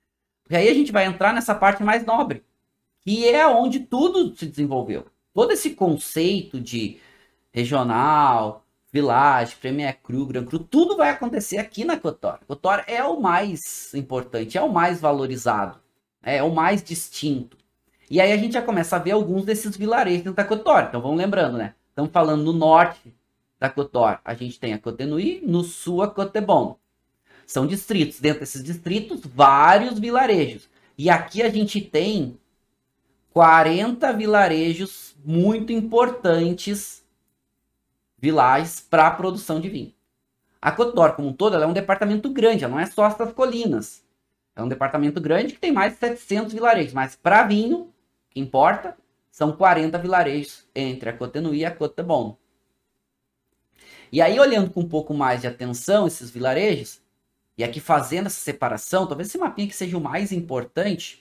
A: E aí a gente vai entrar nessa parte mais nobre, que é onde tudo se desenvolveu. Todo esse conceito de regional, village, Premier Cru, Grand Cru, tudo vai acontecer aqui na Kotor. Kotor é o mais importante, é o mais valorizado, é o mais distinto. E aí a gente já começa a ver alguns desses vilarejos dentro da Kotor. Então vamos lembrando, né? Estamos falando no norte da Kotor, a gente tem a Koh Tengui, no sul a Koh Tebong. São distritos. Dentro desses distritos, vários vilarejos. E aqui a gente tem quarenta vilarejos muito importantes, vilages para a produção de vinho. A Kotor, como um todo, ela é um departamento grande, ela não é só essas colinas. É um departamento grande que tem mais de setecentos vilarejos, mas para vinho, o que importa, são quarenta vilarejos entre a Koh Tengui e a Koh Tebong. E aí, olhando com um pouco mais de atenção esses vilarejos, e aqui fazendo essa separação, talvez esse mapinha que seja o mais importante,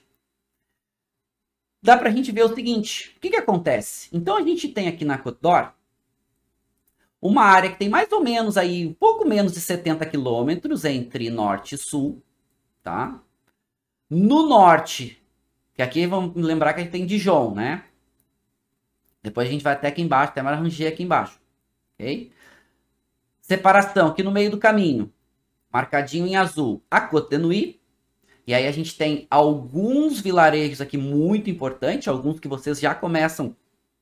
A: dá para a gente ver o seguinte, o que, que acontece? Então a gente tem aqui na Kotor uma área que tem mais ou menos aí, um pouco menos de setenta quilômetros entre norte e sul, tá? No norte, que aqui vamos lembrar que a gente tem Dijon, né? Depois a gente vai até aqui embaixo, até Marangier aqui embaixo, ok? Separação, aqui no meio do caminho, marcadinho em azul, a Koh Tengui. E aí a gente tem alguns vilarejos aqui muito importantes, alguns que vocês já começam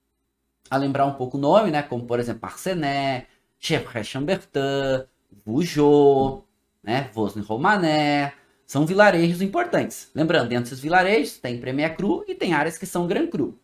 A: a lembrar um pouco o nome, né? Como, por exemplo, Parcenet, Chevreul-Chambertin, Vougeot, né? Vosne-Romanée. São vilarejos importantes. Lembrando, dentro desses vilarejos tem Premier Cru e tem áreas que são Grand Cru.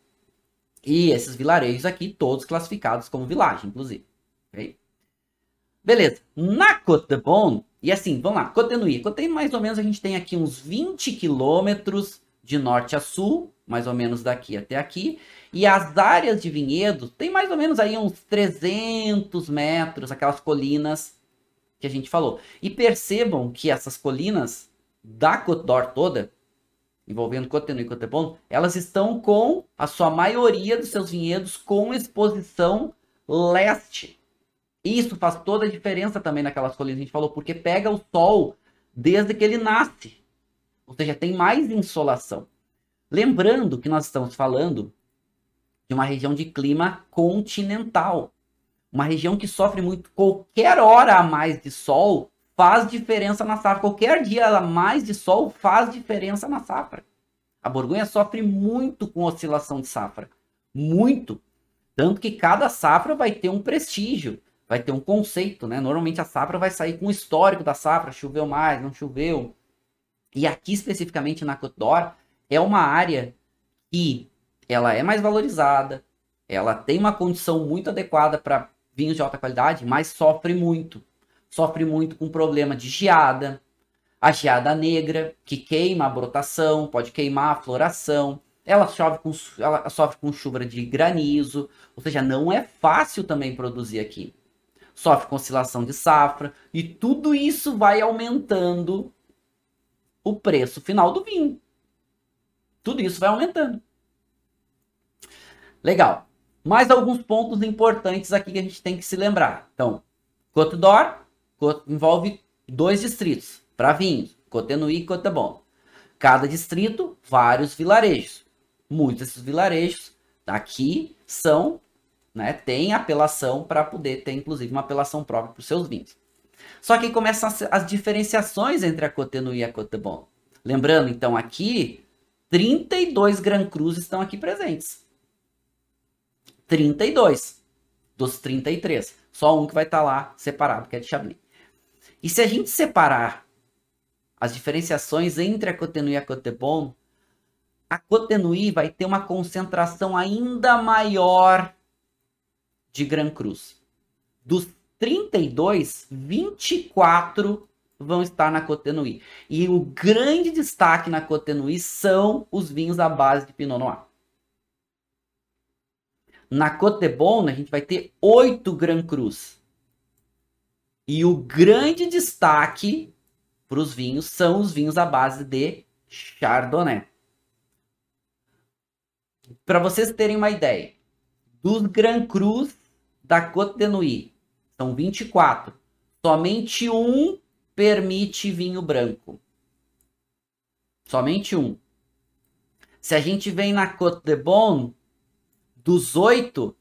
A: E esses vilarejos aqui, todos classificados como vilagem, inclusive. Okay? Beleza. Na Koh Tebong, e assim, vamos lá, Koh Tengui. Koh Tengui, mais ou menos, a gente tem aqui uns vinte quilômetros de norte a sul, mais ou menos daqui até aqui. E as áreas de vinhedo tem mais ou menos aí uns trezentos metros, aquelas colinas que a gente falou. E percebam que essas colinas da Kotor toda, envolvendo Koh Tengui e Koh Tebong, elas estão com a sua maioria dos seus vinhedos com exposição leste. Isso faz toda a diferença também naquelas colinas que a gente falou, porque pega o sol desde que ele nasce. Ou seja, tem mais insolação. Lembrando que nós estamos falando de uma região de clima continental. Uma região que sofre muito. Qualquer hora a mais de sol faz diferença na safra. Qualquer dia a mais de sol faz diferença na safra. A Borgonha sofre muito com oscilação de safra. Muito. Tanto que cada safra vai ter um prestígio. Vai ter um conceito, né? Normalmente a safra vai sair com o histórico da safra. Choveu mais, não choveu. E aqui especificamente na Kotor é uma área que ela é mais valorizada. Ela tem uma condição muito adequada para vinhos de alta qualidade, mas sofre muito. Sofre muito com problema de geada. A geada negra, que queima a brotação, pode queimar a floração. Ela sofre com, ela sofre com chuva de granizo. Ou seja, não é fácil também produzir aqui. Sofre com oscilação de safra. E tudo isso vai aumentando o preço final do vinho. Tudo isso vai aumentando. Legal. Mais alguns pontos importantes aqui que a gente tem que se lembrar. Então, Côte d'Or envolve dois distritos para vinhos, Koh Tengui e Koh Tebong. Cada distrito, vários vilarejos. Muitos desses vilarejos aqui são, né, tem apelação para poder ter, inclusive, uma apelação própria para os seus vinhos. Só que aí começam as, as diferenciações entre a Koh Tengui e a Koh Tebong. Lembrando, então, aqui, trinta e dois Grand Crus estão aqui presentes. trinta e dois dos trinta e três. Só um que vai estar lá separado, que é de Chablis. E se a gente separar as diferenciações entre a Koh Tengui e a Koh Tebong, a Koh Tengui vai ter uma concentração ainda maior de Grand Crus. Dos trinta e dois, vinte e quatro vão estar na Koh Tengui. E o grande destaque na Koh Tengui são os vinhos à base de Pinot Noir. Na Koh Tebong, a gente vai ter oito Grand Crus. E o grande destaque para os vinhos são os vinhos à base de Chardonnay. Para vocês terem uma ideia, dos Grand Crus da Koh Tengui, são vinte e quatro. Somente um permite vinho branco. Somente um. Se a gente vem na Côte de Beaune, dos oito,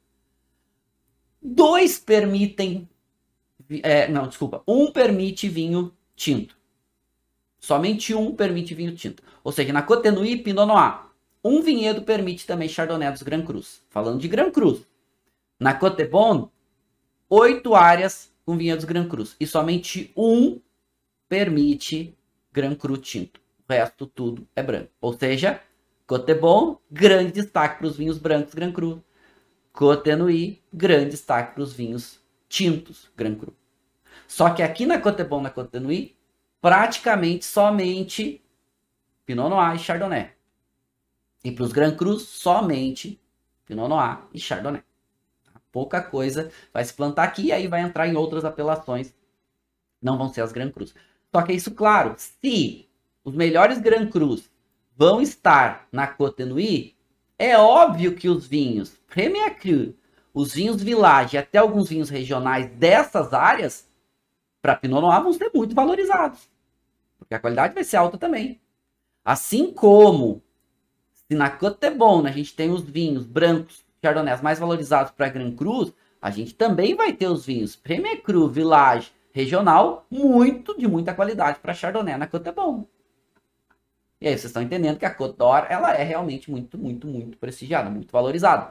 A: dois permitem... É, não, desculpa. Um permite vinho tinto. Somente um permite vinho tinto. Ou seja, na Côte de Nuits, Pinot Noir. Um vinhedo permite também Chardonnay dos Grand Crus. Falando de Grand Crus. Na Côte de Beaune, oito áreas com vinhedos Grand Crus. E somente um permite Grand Cru tinto. O resto tudo é branco. Ou seja, Côte de Beaune, grande destaque para os vinhos brancos Grand Cru. Côte de Nuits, grande destaque para os vinhos tintos Grand Cru. Só que aqui na Côte de Beaune, na Côte de Nuits, praticamente somente Pinot Noir e Chardonnay. E para os Grand Crus, somente Pinot Noir e Chardonnay. Pouca coisa vai se plantar aqui e aí vai entrar em outras apelações. Não vão ser as Grand Crus. Só que é isso, claro, se os melhores Grand Crus vão estar na Côte de Nuits, é óbvio que os vinhos Premier Cru, os vinhos Village e até alguns vinhos regionais dessas áreas, para Pinot Noir, vão ser muito valorizados. Porque a qualidade vai ser alta também. Assim como, se na Côte de Beaune a gente tem os vinhos brancos, Chardonnays mais valorizados para Grand Cru, a gente também vai ter os vinhos Premier Cru, Village, regional, muito, de muita qualidade para Chardonnay na Côte de Beaune. E aí vocês estão entendendo que a Côte d'Or, ela é realmente muito, muito, muito prestigiada, muito valorizada.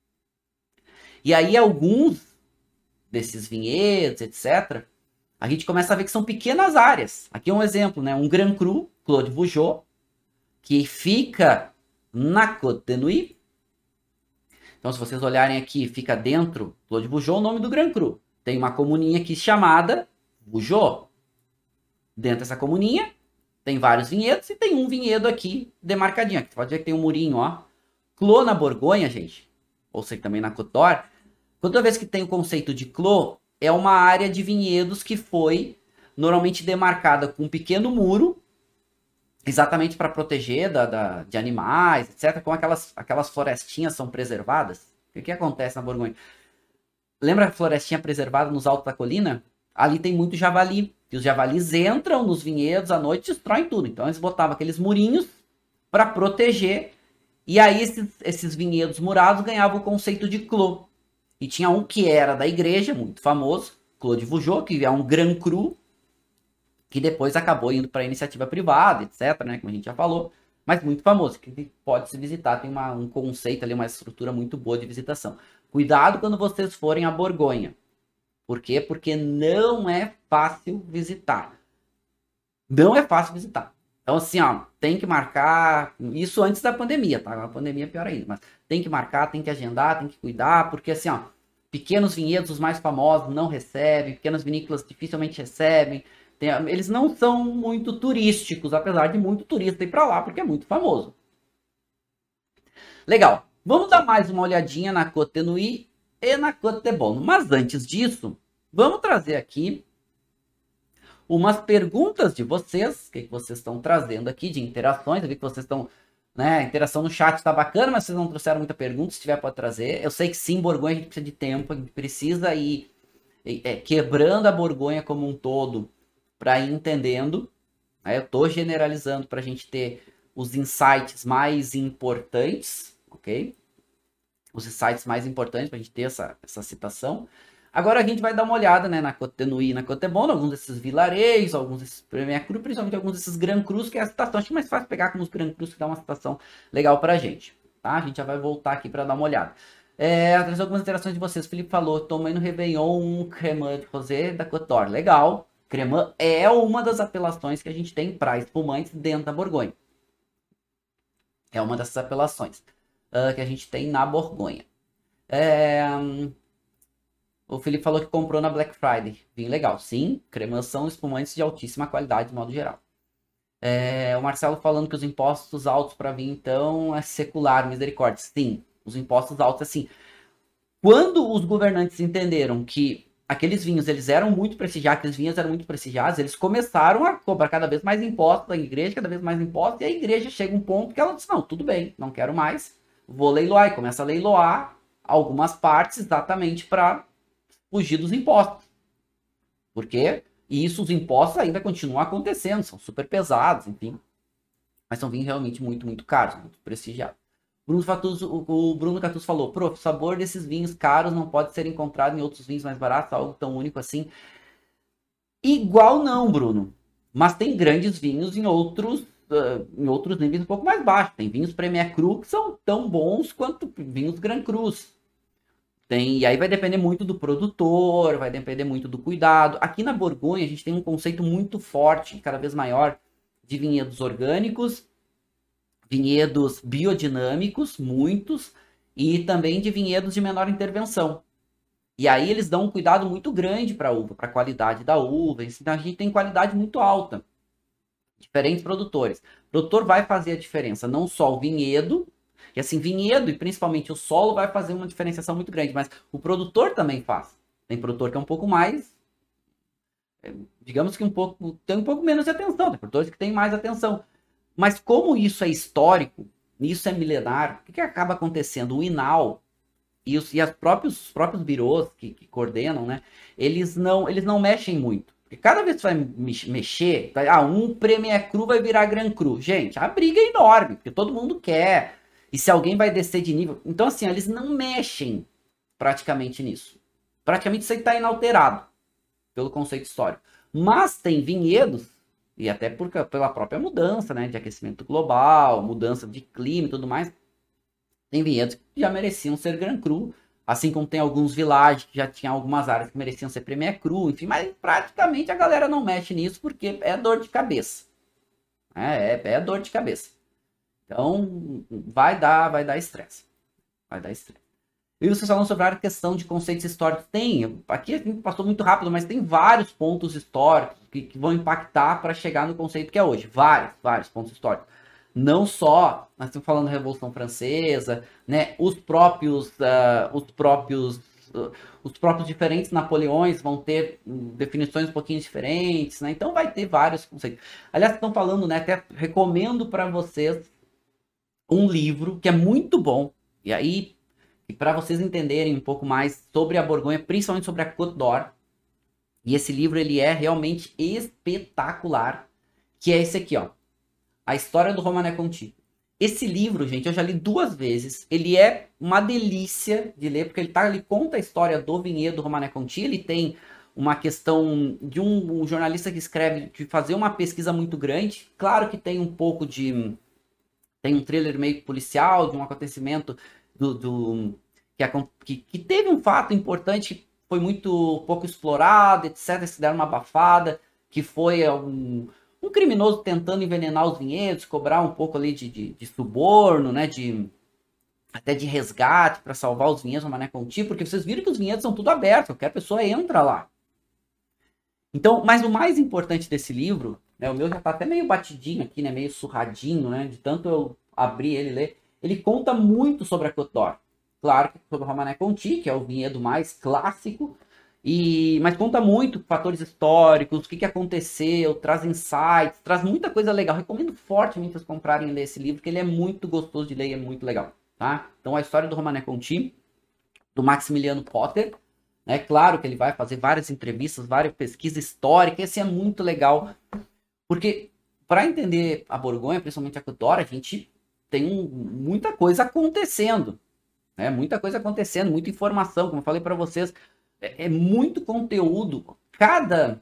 A: E aí alguns desses vinhedos, etcétera, a gente começa a ver que são pequenas áreas. Aqui é um exemplo, né? Um Grand Cru, Clos de Vougeot, que fica na Côte de Nuits. Então, se vocês olharem aqui, fica dentro, Clos de Vougeot, o nome do Grand Cru. Tem uma comuninha aqui chamada Vougeot. Dentro dessa comuninha, tem vários vinhedos e tem um vinhedo aqui demarcadinho. Aqui, você pode ver que tem um murinho, ó. Clos na Borgonha, gente, ou seja, também na Côte d'Or, toda vez que tem o conceito de Clos, é uma área de vinhedos que foi normalmente demarcada com um pequeno muro, exatamente para proteger da, da, de animais, etcétera. Como aquelas, aquelas florestinhas são preservadas. O que acontece na Borgonha? Lembra a florestinha preservada nos altos da colina? Ali tem muito javali. E os javalis entram nos vinhedos à noite e destroem tudo. Então eles botavam aqueles murinhos para proteger. E aí esses, esses vinhedos murados ganhavam o conceito de Clos. E tinha um que era da igreja, muito famoso, Clos de Vougeot, que é um Grand Cru, que depois acabou indo para iniciativa privada, etcétera, né, como a gente já falou, mas muito famoso, que pode se visitar, tem uma, um conceito ali, uma estrutura muito boa de visitação. Cuidado quando vocês forem à Borgonha. Por quê? Porque não é fácil visitar. Não é fácil visitar. Então, assim, ó, tem que marcar, isso antes da pandemia, tá? A pandemia é pior ainda, mas tem que marcar, tem que agendar, tem que cuidar, porque, assim, ó, pequenos vinhedos, os mais famosos, não recebem, pequenas vinícolas dificilmente recebem, tem, eles não são muito turísticos, apesar de muito turista ir pra lá, porque é muito famoso. Legal, vamos dar mais uma olhadinha na Côte de Nuits e na Côte de Beaune, mas antes disso, vamos trazer aqui umas perguntas de vocês, o que, que vocês estão trazendo aqui de interações. Eu vi que vocês estão, né, a interação no chat está bacana, mas vocês não trouxeram muita pergunta, se tiver pode trazer. Eu sei que sim, Borgonha a gente precisa de tempo, a gente precisa ir é, quebrando a Borgonha como um todo para ir entendendo, né? Eu estou generalizando para a gente ter os insights mais importantes, ok? Os insights mais importantes para a gente ter essa, essa citação. Agora a gente vai dar uma olhada, né, na Côte de Nuits e na Côte de Beaune, alguns desses vilarejos, alguns desses Premier Cru, principalmente alguns desses Grand Crus, que é a citação. Acho que é mais fácil pegar com os Grand Crus, que dá uma citação legal pra gente, tá? A gente já vai voltar aqui para dar uma olhada. É, trazer algumas interações de vocês. O Felipe falou, tomei no Réveillon um Cremant de Rosé da Côte d'Or. Legal. Cremant é uma das apelações que a gente tem para espumantes dentro da Borgonha. É uma dessas apelações uh, que a gente tem na Borgonha. É... O Felipe falou que comprou na Black Friday. Bem legal. Sim, Cremant são espumantes de altíssima qualidade, de modo geral. É, o Marcelo falando que os impostos altos para vinho, então, é secular, misericórdia. Sim, os impostos altos, assim. Quando os governantes entenderam que aqueles vinhos, eles eram muito prestigiados, aqueles vinhos eram muito prestigiados, eles começaram a cobrar cada vez mais impostos da igreja, cada vez mais impostos, e a igreja chega a um ponto que ela diz, não, tudo bem, não quero mais, vou leiloar, e começa a leiloar algumas partes exatamente para fugir dos impostos. Por quê? E isso, os impostos ainda continuam acontecendo, são super pesados, enfim. Mas são vinhos realmente muito, muito caros, muito prestigiados. Bruno Fatuso, o, o Bruno Catus falou, prof, o sabor desses vinhos caros não pode ser encontrado em outros vinhos mais baratos, algo tão único assim. Igual não, Bruno. Mas tem grandes vinhos em outros, uh, em outros níveis um pouco mais baixos. Tem vinhos Premier Cru que são tão bons quanto vinhos Grand Crus. Tem, e aí vai depender muito do produtor, vai depender muito do cuidado. Aqui na Borgonha a gente tem um conceito muito forte, cada vez maior, de vinhedos orgânicos, vinhedos biodinâmicos, muitos, e também de vinhedos de menor intervenção. E aí eles dão um cuidado muito grande para a uva, para a qualidade da uva. Então a gente tem qualidade muito alta. Diferentes produtores. O produtor vai fazer a diferença, não só o vinhedo, e assim, vinhedo e principalmente o solo vai fazer uma diferenciação muito grande, mas o produtor também faz. Tem produtor que é um pouco mais, digamos que um pouco, tem um pouco menos de atenção, tem produtores que têm mais atenção. Mas como isso é histórico, isso é milenar, o que, que acaba acontecendo? O I N A L e os, e as próprios, os próprios birôs que, que coordenam, né, eles não, eles não mexem muito. Porque cada vez que você vai mexer, ah, um Premier Cru vai virar Grand Cru. Gente, a briga é enorme, porque todo mundo quer. E se alguém vai descer de nível... Então, assim, eles não mexem praticamente nisso. Praticamente isso aí está inalterado pelo conceito histórico. Mas tem vinhedos, e até por, pela própria mudança, né, de aquecimento global, mudança de clima e tudo mais, tem vinhedos que já mereciam ser Grand Cru, assim como tem alguns villages que já tinham algumas áreas que mereciam ser Premier Cru, enfim, mas praticamente a galera não mexe nisso porque é dor de cabeça. É, é, é dor de cabeça. Então, vai dar, vai dar estresse. Vai dar estresse. E vocês falam sobre a questão de conceitos históricos. Tem, aqui a gente passou muito rápido, mas tem vários pontos históricos que, que vão impactar para chegar no conceito que é hoje. Vários, vários pontos históricos. Não só, nós estamos falando da Revolução Francesa, né? Os próprios, uh, os próprios, uh, os próprios diferentes Napoleões vão ter um, definições um pouquinho diferentes, né? Então vai ter vários conceitos. Aliás, estão falando, né? Até recomendo para vocês um livro que é muito bom. E aí, para vocês entenderem um pouco mais sobre a Borgonha, principalmente sobre a Côte d'Or. E esse livro ele é realmente espetacular, que é esse aqui, ó. A História do Romanée Conti. Esse livro, gente, eu já li duas vezes. Ele é uma delícia de ler, porque ele, tá, ele conta a história do vinhedo do Romanée Conti. Ele tem uma questão de um, um jornalista que escreve, de fazer uma pesquisa muito grande. Claro que tem um pouco de... Tem um thriller meio policial, de um acontecimento do, do, que, que teve um fato importante que foi muito pouco explorado, etcétera. Se deram uma abafada, que foi um... um criminoso tentando envenenar os vinhedos, cobrar um pouco ali de, de, de suborno, né, de, até de resgate para salvar os vinhedos do Romanée Conti, porque vocês viram que os vinhedos são tudo abertos, qualquer pessoa entra lá. Então, mas o mais importante desse livro, né, o meu já tá até meio batidinho aqui, né, meio surradinho, né, de tanto eu abrir ele e ler, ele conta muito sobre a Côte d'Or. Claro que sobre o Romanée Conti, que é o vinhedo mais clássico, E, mas conta muito fatores históricos, o que, que aconteceu, traz insights, traz muita coisa legal. Recomendo fortemente vocês comprarem e ler esse livro, porque ele é muito gostoso de ler e é muito legal, tá? Então, a história do Romanée Conti, do Maximiliano Potter, né? Claro que ele vai fazer várias entrevistas, várias pesquisas históricas, esse é muito legal, porque para entender a Borgonha, principalmente a Côte d'Or, a gente tem um, muita coisa acontecendo, né? Muita coisa acontecendo, muita informação, como eu falei para vocês, é muito conteúdo. Cada,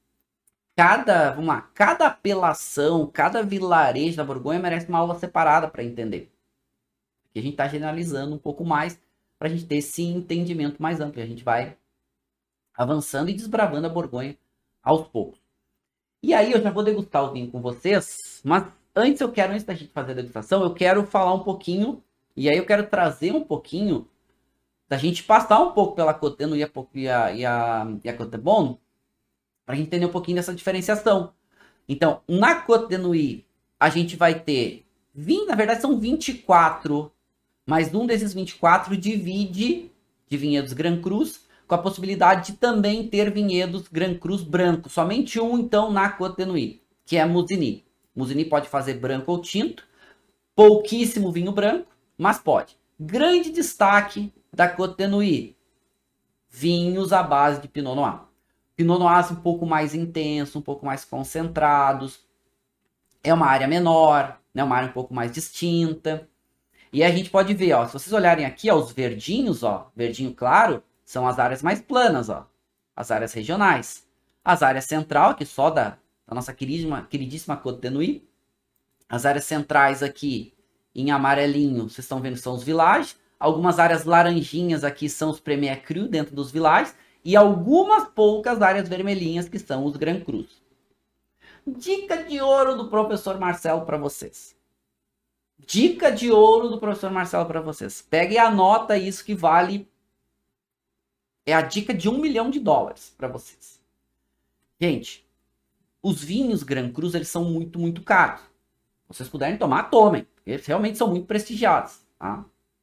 A: cada, vamos lá, cada apelação, cada vilarejo da Borgonha merece uma aula separada para entender. Porque a gente está generalizando um pouco mais para a gente ter esse entendimento mais amplo. A gente vai avançando e desbravando a Borgonha aos poucos. E aí eu já vou degustar o vinho com vocês, mas antes eu quero, antes da gente fazer a degustação, eu quero falar um pouquinho, e aí eu quero trazer um pouquinho da gente passar um pouco pela Côte d'Or e a, e a, e a, e a Côte de Beaune, para a gente entender um pouquinho dessa diferenciação. Então, na Côte de Nuits, a gente vai ter, vinte, na verdade são vinte e quatro, mas um desses vinte e quatro divide de vinhedos Grand Crus, com a possibilidade de também ter vinhedos Grand Crus brancos. Somente um, então, na Côte de Nuits, que é Musigny. Musigny pode fazer branco ou tinto, pouquíssimo vinho branco, mas pode. Grande destaque da Côte de Nuits, vinhos à base de Pinot Noir. Pinot Noir um pouco mais intenso, um pouco mais concentrados. É uma área menor, né? Uma área um pouco mais distinta. E a gente pode ver, ó, se vocês olharem aqui, ó, os verdinhos, ó, verdinho claro, são as áreas mais planas, ó, as áreas regionais. As áreas central, aqui só da, da nossa queridíssima, queridíssima Côte d'Ivoire. As áreas centrais aqui, em amarelinho, vocês estão vendo que são os villages. Algumas áreas laranjinhas aqui são os Premier Cru dentro dos villages. E algumas poucas áreas vermelhinhas que são os Grand Crus. Dica de ouro do professor Marcelo para vocês. Dica de ouro do professor Marcelo para vocês. Pega e anota isso que vale. É a dica de um milhão de dólares para vocês. Gente, os vinhos Grand Crus, eles são muito, muito caros. Se vocês puderem tomar, tomem. Eles realmente são muito prestigiados. Tá?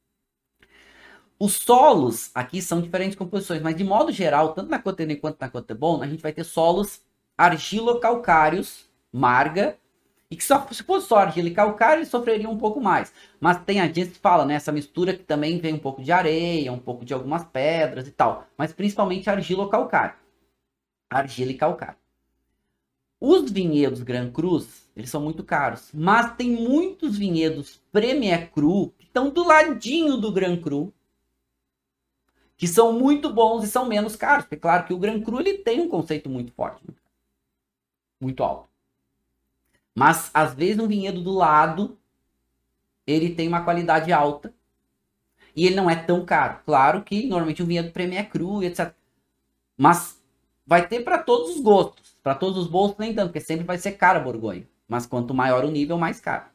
A: Os solos aqui são diferentes composições, mas de modo geral, tanto na Côte d'Ivoire quanto na Côte de Beaune, a gente vai ter solos argilo-calcários, marga, e que só, se fosse só argila e calcário, eles sofreriam um pouco mais. Mas tem a gente que fala, né, essa mistura que também vem um pouco de areia, um pouco de algumas pedras e tal, mas principalmente argilo-calcário. Argila e calcário. Os vinhedos Grand Crus, eles são muito caros, mas tem muitos vinhedos Premier Cru que estão do ladinho do Grand Cru, que são muito bons e são menos caros. Porque claro que o Grand Cru ele tem um conceito muito forte, muito alto. Mas às vezes um vinhedo do lado, ele tem uma qualidade alta e ele não é tão caro. Claro que normalmente um vinhedo Premier Cru, etcétera. Mas vai ter para todos os gostos. Para todos os bolsos nem tanto, porque sempre vai ser caro a Borgonha. Mas quanto maior o nível, mais caro.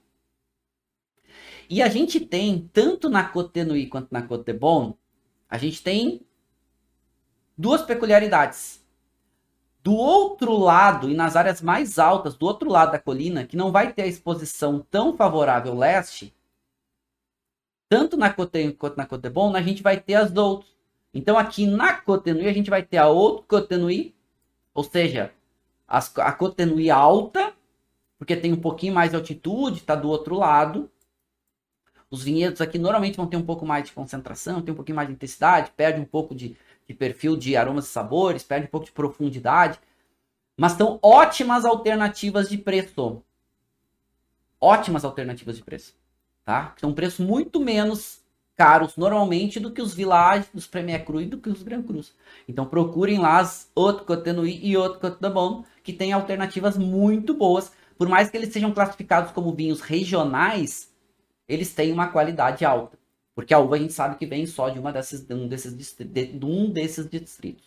A: E a gente tem, tanto na Côte d'Ivoire quanto na Côte de Beaune, a gente tem duas peculiaridades. Do outro lado, e nas áreas mais altas, do outro lado da colina, que não vai ter a exposição tão favorável leste, tanto na Côte d'Ivoire quanto na Côte de Beaune, a gente vai ter as outras. Então aqui na Côte d'Ivoire a gente vai ter a outra Côte d'Ivoire, ou seja, as, a Côte d'Ivoire alta, porque tem um pouquinho mais de altitude, está do outro lado. Os vinhedos aqui normalmente vão ter um pouco mais de concentração, tem um pouquinho mais de intensidade, perde um pouco de, de perfil de aromas e sabores, perde um pouco de profundidade. Mas são ótimas alternativas de preço. Ótimas alternativas de preço. Tá? São preços muito menos caros normalmente do que os villages, dos Premier Cru e do que os Grand Crus. Então procurem lá as Haute Côte d'Ivoire e Haute Côte de Beaune, que tem alternativas muito boas. Por mais que eles sejam classificados como vinhos regionais, eles têm uma qualidade alta. Porque a uva a gente sabe que vem só de, uma dessas, de, um, desses, de um desses distritos.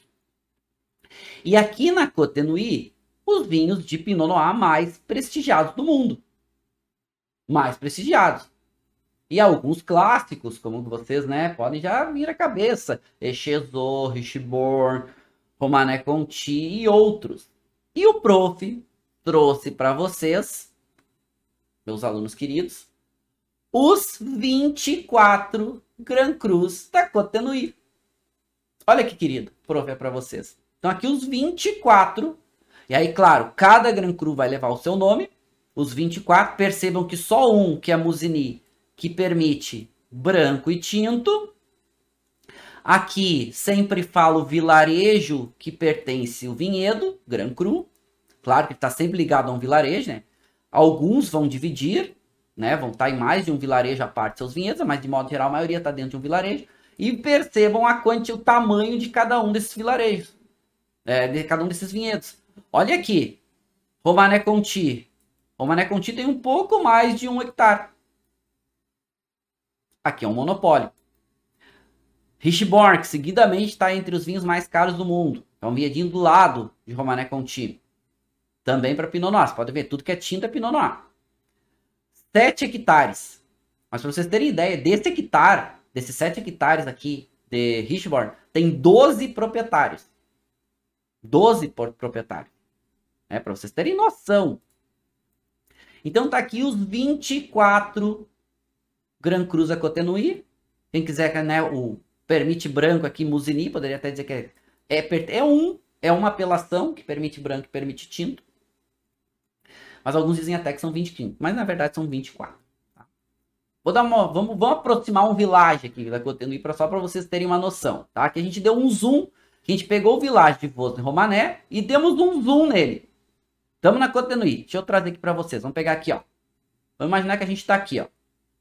A: E aqui na Côte d'Ivoire, os vinhos de Pinot Noir mais prestigiados do mundo. Mais prestigiados. E alguns clássicos, como vocês, né, podem já vir à cabeça. Echezot, Richebourg, Romanée Conti e outros. E o prof trouxe para vocês, meus alunos queridos, os vinte e quatro Grand Crus da Côte d'Ivoire. Olha que querido, prof, é para vocês. Então aqui os vinte e quatro. E aí, claro, cada Grand Cru vai levar o seu nome. Os vinte e quatro, percebam que só um, que é a Musigny, que permite branco e tinto. Aqui sempre falo vilarejo que pertence ao vinhedo, Grand Cru. Claro que está sempre ligado a um vilarejo, né? Alguns vão dividir, né? Vão estar em mais de um vilarejo a parte de seus vinhedos, mas de modo geral a maioria está dentro de um vilarejo. E percebam a quantia, o tamanho de cada um desses vilarejos, é, de cada um desses vinhedos. Olha aqui, Romanée Conti. Romanée Conti tem um pouco mais de um hectare. Aqui é um monopólio. Richebourg, que seguidamente está entre os vinhos mais caros do mundo. É um vinhedinho do lado de Romanée Conti. Também para Pinot Noir. Você pode ver, tudo que é tinta é Pinot Noir. sete hectares. Mas para vocês terem ideia, desse hectare, desses sete hectares aqui de Richebourg, tem doze proprietários. doze proprietários. É, para vocês terem noção. Então tá aqui os vinte e quatro Grand Crus da Côte d'Ivoire. Quem quiser, né, o permite branco aqui, Musigny, poderia até dizer que é, é, é um, é uma apelação que permite branco e permite tinto. Mas alguns dizem até que são vinte e cinco, mas na verdade são vinte e quatro. Tá? Vou dar uma, vamos, vamos aproximar um village aqui da Côte d'Ivoire só para vocês terem uma noção, tá? Que a gente deu um zoom, que a gente pegou o village de Vosne Romanée e demos um zoom nele. Estamos na Côte d'Ivoire. Deixa eu trazer aqui para vocês. Vamos pegar aqui, ó. Vamos imaginar que a gente está aqui, ó.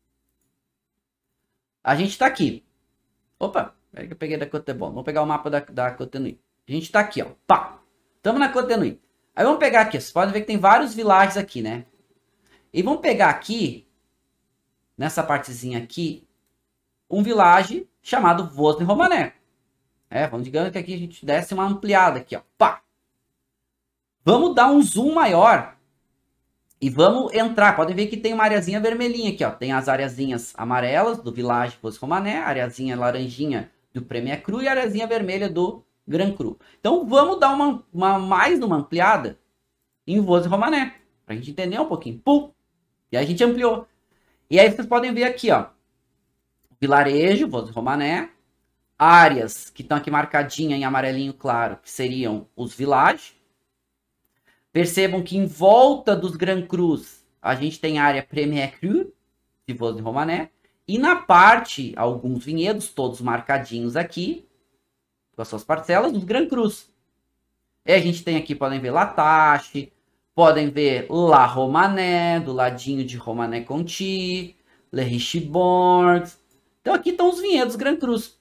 A: A gente está aqui. Opa, peraí que eu peguei da Côte d'Ivoire. Vamos pegar o mapa da, da Côte d'Ivoire. A gente está aqui, ó. Pá. Estamos na Côte d'Ivoire. Aí vamos pegar aqui. Vocês podem ver que tem vários villages aqui, né? E vamos pegar aqui, nessa partezinha aqui, um village chamado Vosne-Romanée. É, vamos digamos que aqui a gente desse uma ampliada aqui, ó. Pá. Vamos dar um zoom maior e vamos entrar. Podem ver que tem uma areazinha vermelhinha aqui, ó. Tem as areazinhas amarelas do village Vosne-Romanée, a areazinha laranjinha do Premier Cru e a areazinha vermelha do Grand Cru. Então vamos dar uma, uma mais uma ampliada em Vosne-Romanée, pra gente entender um pouquinho. Pum! E aí a gente ampliou. E aí vocês podem ver aqui, ó. Vilarejo, Vosne-Romanée. Áreas que estão aqui marcadinhas em amarelinho claro, que seriam os villages. Percebam que em volta dos Grand Crus, a gente tem a área Premier Cru, de Vosne-Romanée. E na parte, alguns vinhedos, todos marcadinhos aqui, com as suas parcelas, dos Grand Crus. E a gente tem aqui, podem ver, Latache, podem ver La Romanée, do ladinho de Romanée-Conti, Le Richebourg. Então aqui estão os vinhedos Grand Crus.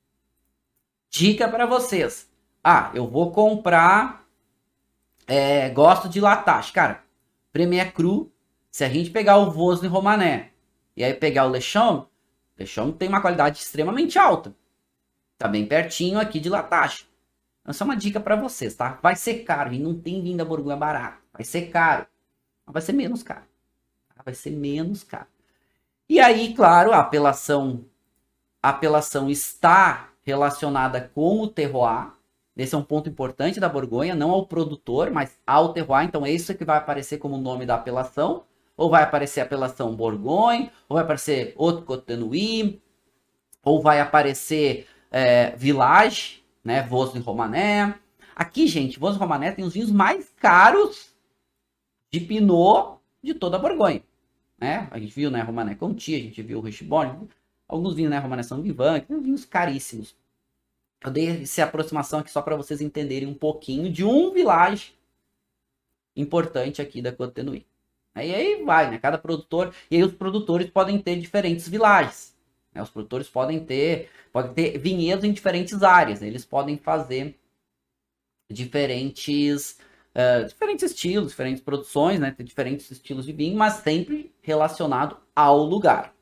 A: Dica para vocês. Ah, eu vou comprar... É, gosto de Latache. Cara, Premier Cru, se a gente pegar o Vosne-Romanée e aí pegar o Lechon, Lechon tem uma qualidade extremamente alta. Tá bem pertinho aqui de Latache. Essa é uma dica para vocês, tá? Vai ser caro e não tem vinho da Borgonha barato. Vai ser caro. Mas vai ser menos caro. Vai ser menos caro. E aí, claro, a apelação, a apelação está relacionada com o terroir. Esse é um ponto importante da Borgonha, não ao produtor, mas ao terroir. Então, é isso que vai aparecer como nome da apelação. Ou vai aparecer apelação Bourgogne, ou vai aparecer Haute Côte de Nuits, ou vai aparecer é, Village, né, Vosne-Romanée. Aqui, gente, Vosne-Romanée tem os vinhos mais caros de Pinot de toda a Borgonha. Né? A gente viu, né, Romanée-Conti, a gente viu o Richebourg, alguns vinhos, né, Romanée-Saint-Vivant, que são vinhos caríssimos. Eu dei essa aproximação aqui só para vocês entenderem um pouquinho de um village importante aqui da Côte de Nuits. Aí, aí vai, né? Cada produtor... E aí os produtores podem ter diferentes villages. Né? Os produtores podem ter, podem ter vinhedos em diferentes áreas. Né? Eles podem fazer diferentes, uh, diferentes estilos, diferentes produções, né? Ter diferentes estilos de vinho, mas sempre relacionado ao lugar.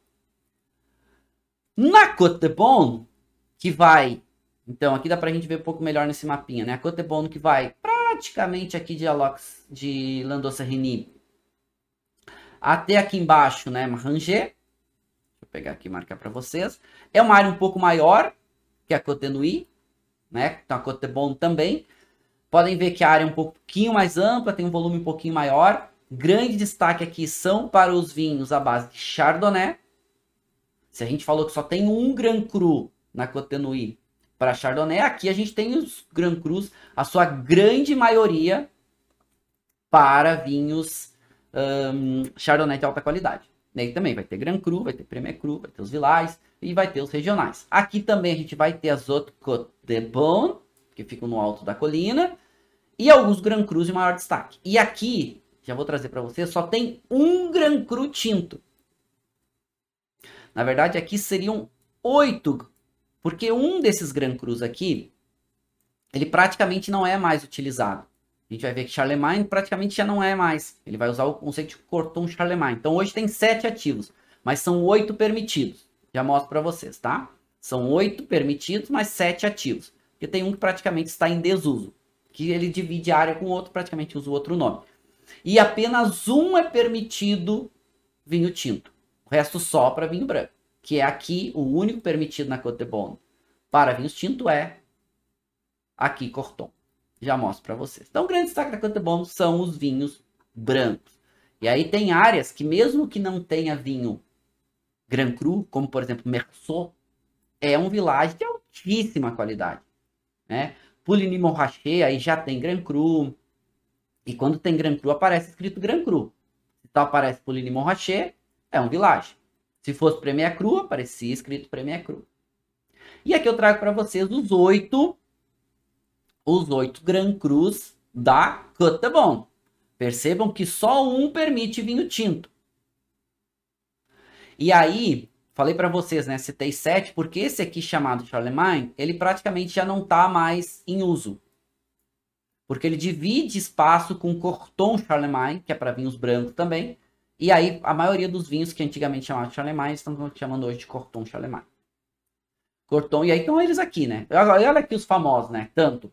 A: Na Côte de Beaune, que vai... Então, aqui dá pra gente ver um pouco melhor nesse mapinha, né? A Côte de Beaune que vai praticamente aqui de Alox, de Landos-Saint-Remy, até aqui embaixo, né? Marangé. Deixa eu pegar aqui e marcar pra vocês. É uma área um pouco maior que a Côte de Nuits, né? Então, a Côte de Beaune também. Podem ver que a área é um pouquinho mais ampla, tem um volume um pouquinho maior. Grande destaque aqui são para os vinhos à base de Chardonnay. Se a gente falou que só tem um Grand Cru na Côte de Nuits para Chardonnay, aqui a gente tem os Grand Crus, a sua grande maioria para vinhos um, Chardonnay de alta qualidade. E aí também vai ter Grand Cru, vai ter Premier Cru, vai ter os villages e vai ter os regionais. Aqui também a gente vai ter as Haute Côte de Beaune, que ficam no alto da colina, e alguns Grand Crus de maior destaque. E aqui, já vou trazer para vocês, só tem um Grand Cru tinto. Na verdade, aqui seriam oito, porque um desses Grand Crus aqui, ele praticamente não é mais utilizado. A gente vai ver que Charlemagne praticamente já não é mais. Ele vai usar o conceito de Corton Charlemagne. Então hoje tem sete ativos, mas são oito permitidos. Já mostro para vocês, tá? São oito permitidos, mas sete ativos. Porque tem um que praticamente está em desuso, que ele divide a área com o outro, praticamente usa o outro nome. E apenas um é permitido vinho tinto. O resto só para vinho branco. Que é aqui, o único permitido na Côte de Beaune para vinhos tinto é aqui Corton. Já mostro para vocês. Então, o grande destaque da Côte de Beaune são os vinhos brancos. E aí tem áreas que mesmo que não tenha vinho Grand Cru, como por exemplo Meursault, é um village de altíssima qualidade. Né? Pouligny-Montrachet aí já tem Grand Cru. E quando tem Grand Cru aparece escrito Grand Cru. Então aparece Pouligny-Montrachet, é um village. Se fosse Premier Cru, aparecia escrito Premier Cru. E aqui eu trago para vocês os oito, os oito Grand Crus da Côte de Beaune. Percebam que só um permite vinho tinto. E aí, falei para vocês, né, citei sete, porque esse aqui chamado Charlemagne, ele praticamente já não está mais em uso. Porque ele divide espaço com Corton Charlemagne, que é para vinhos brancos também. E aí, a maioria dos vinhos que antigamente chamavam de Charlemagne, estão chamando hoje de Corton Charlemagne. Corton, e aí estão eles aqui, né? Olha aqui os famosos, né? Tanto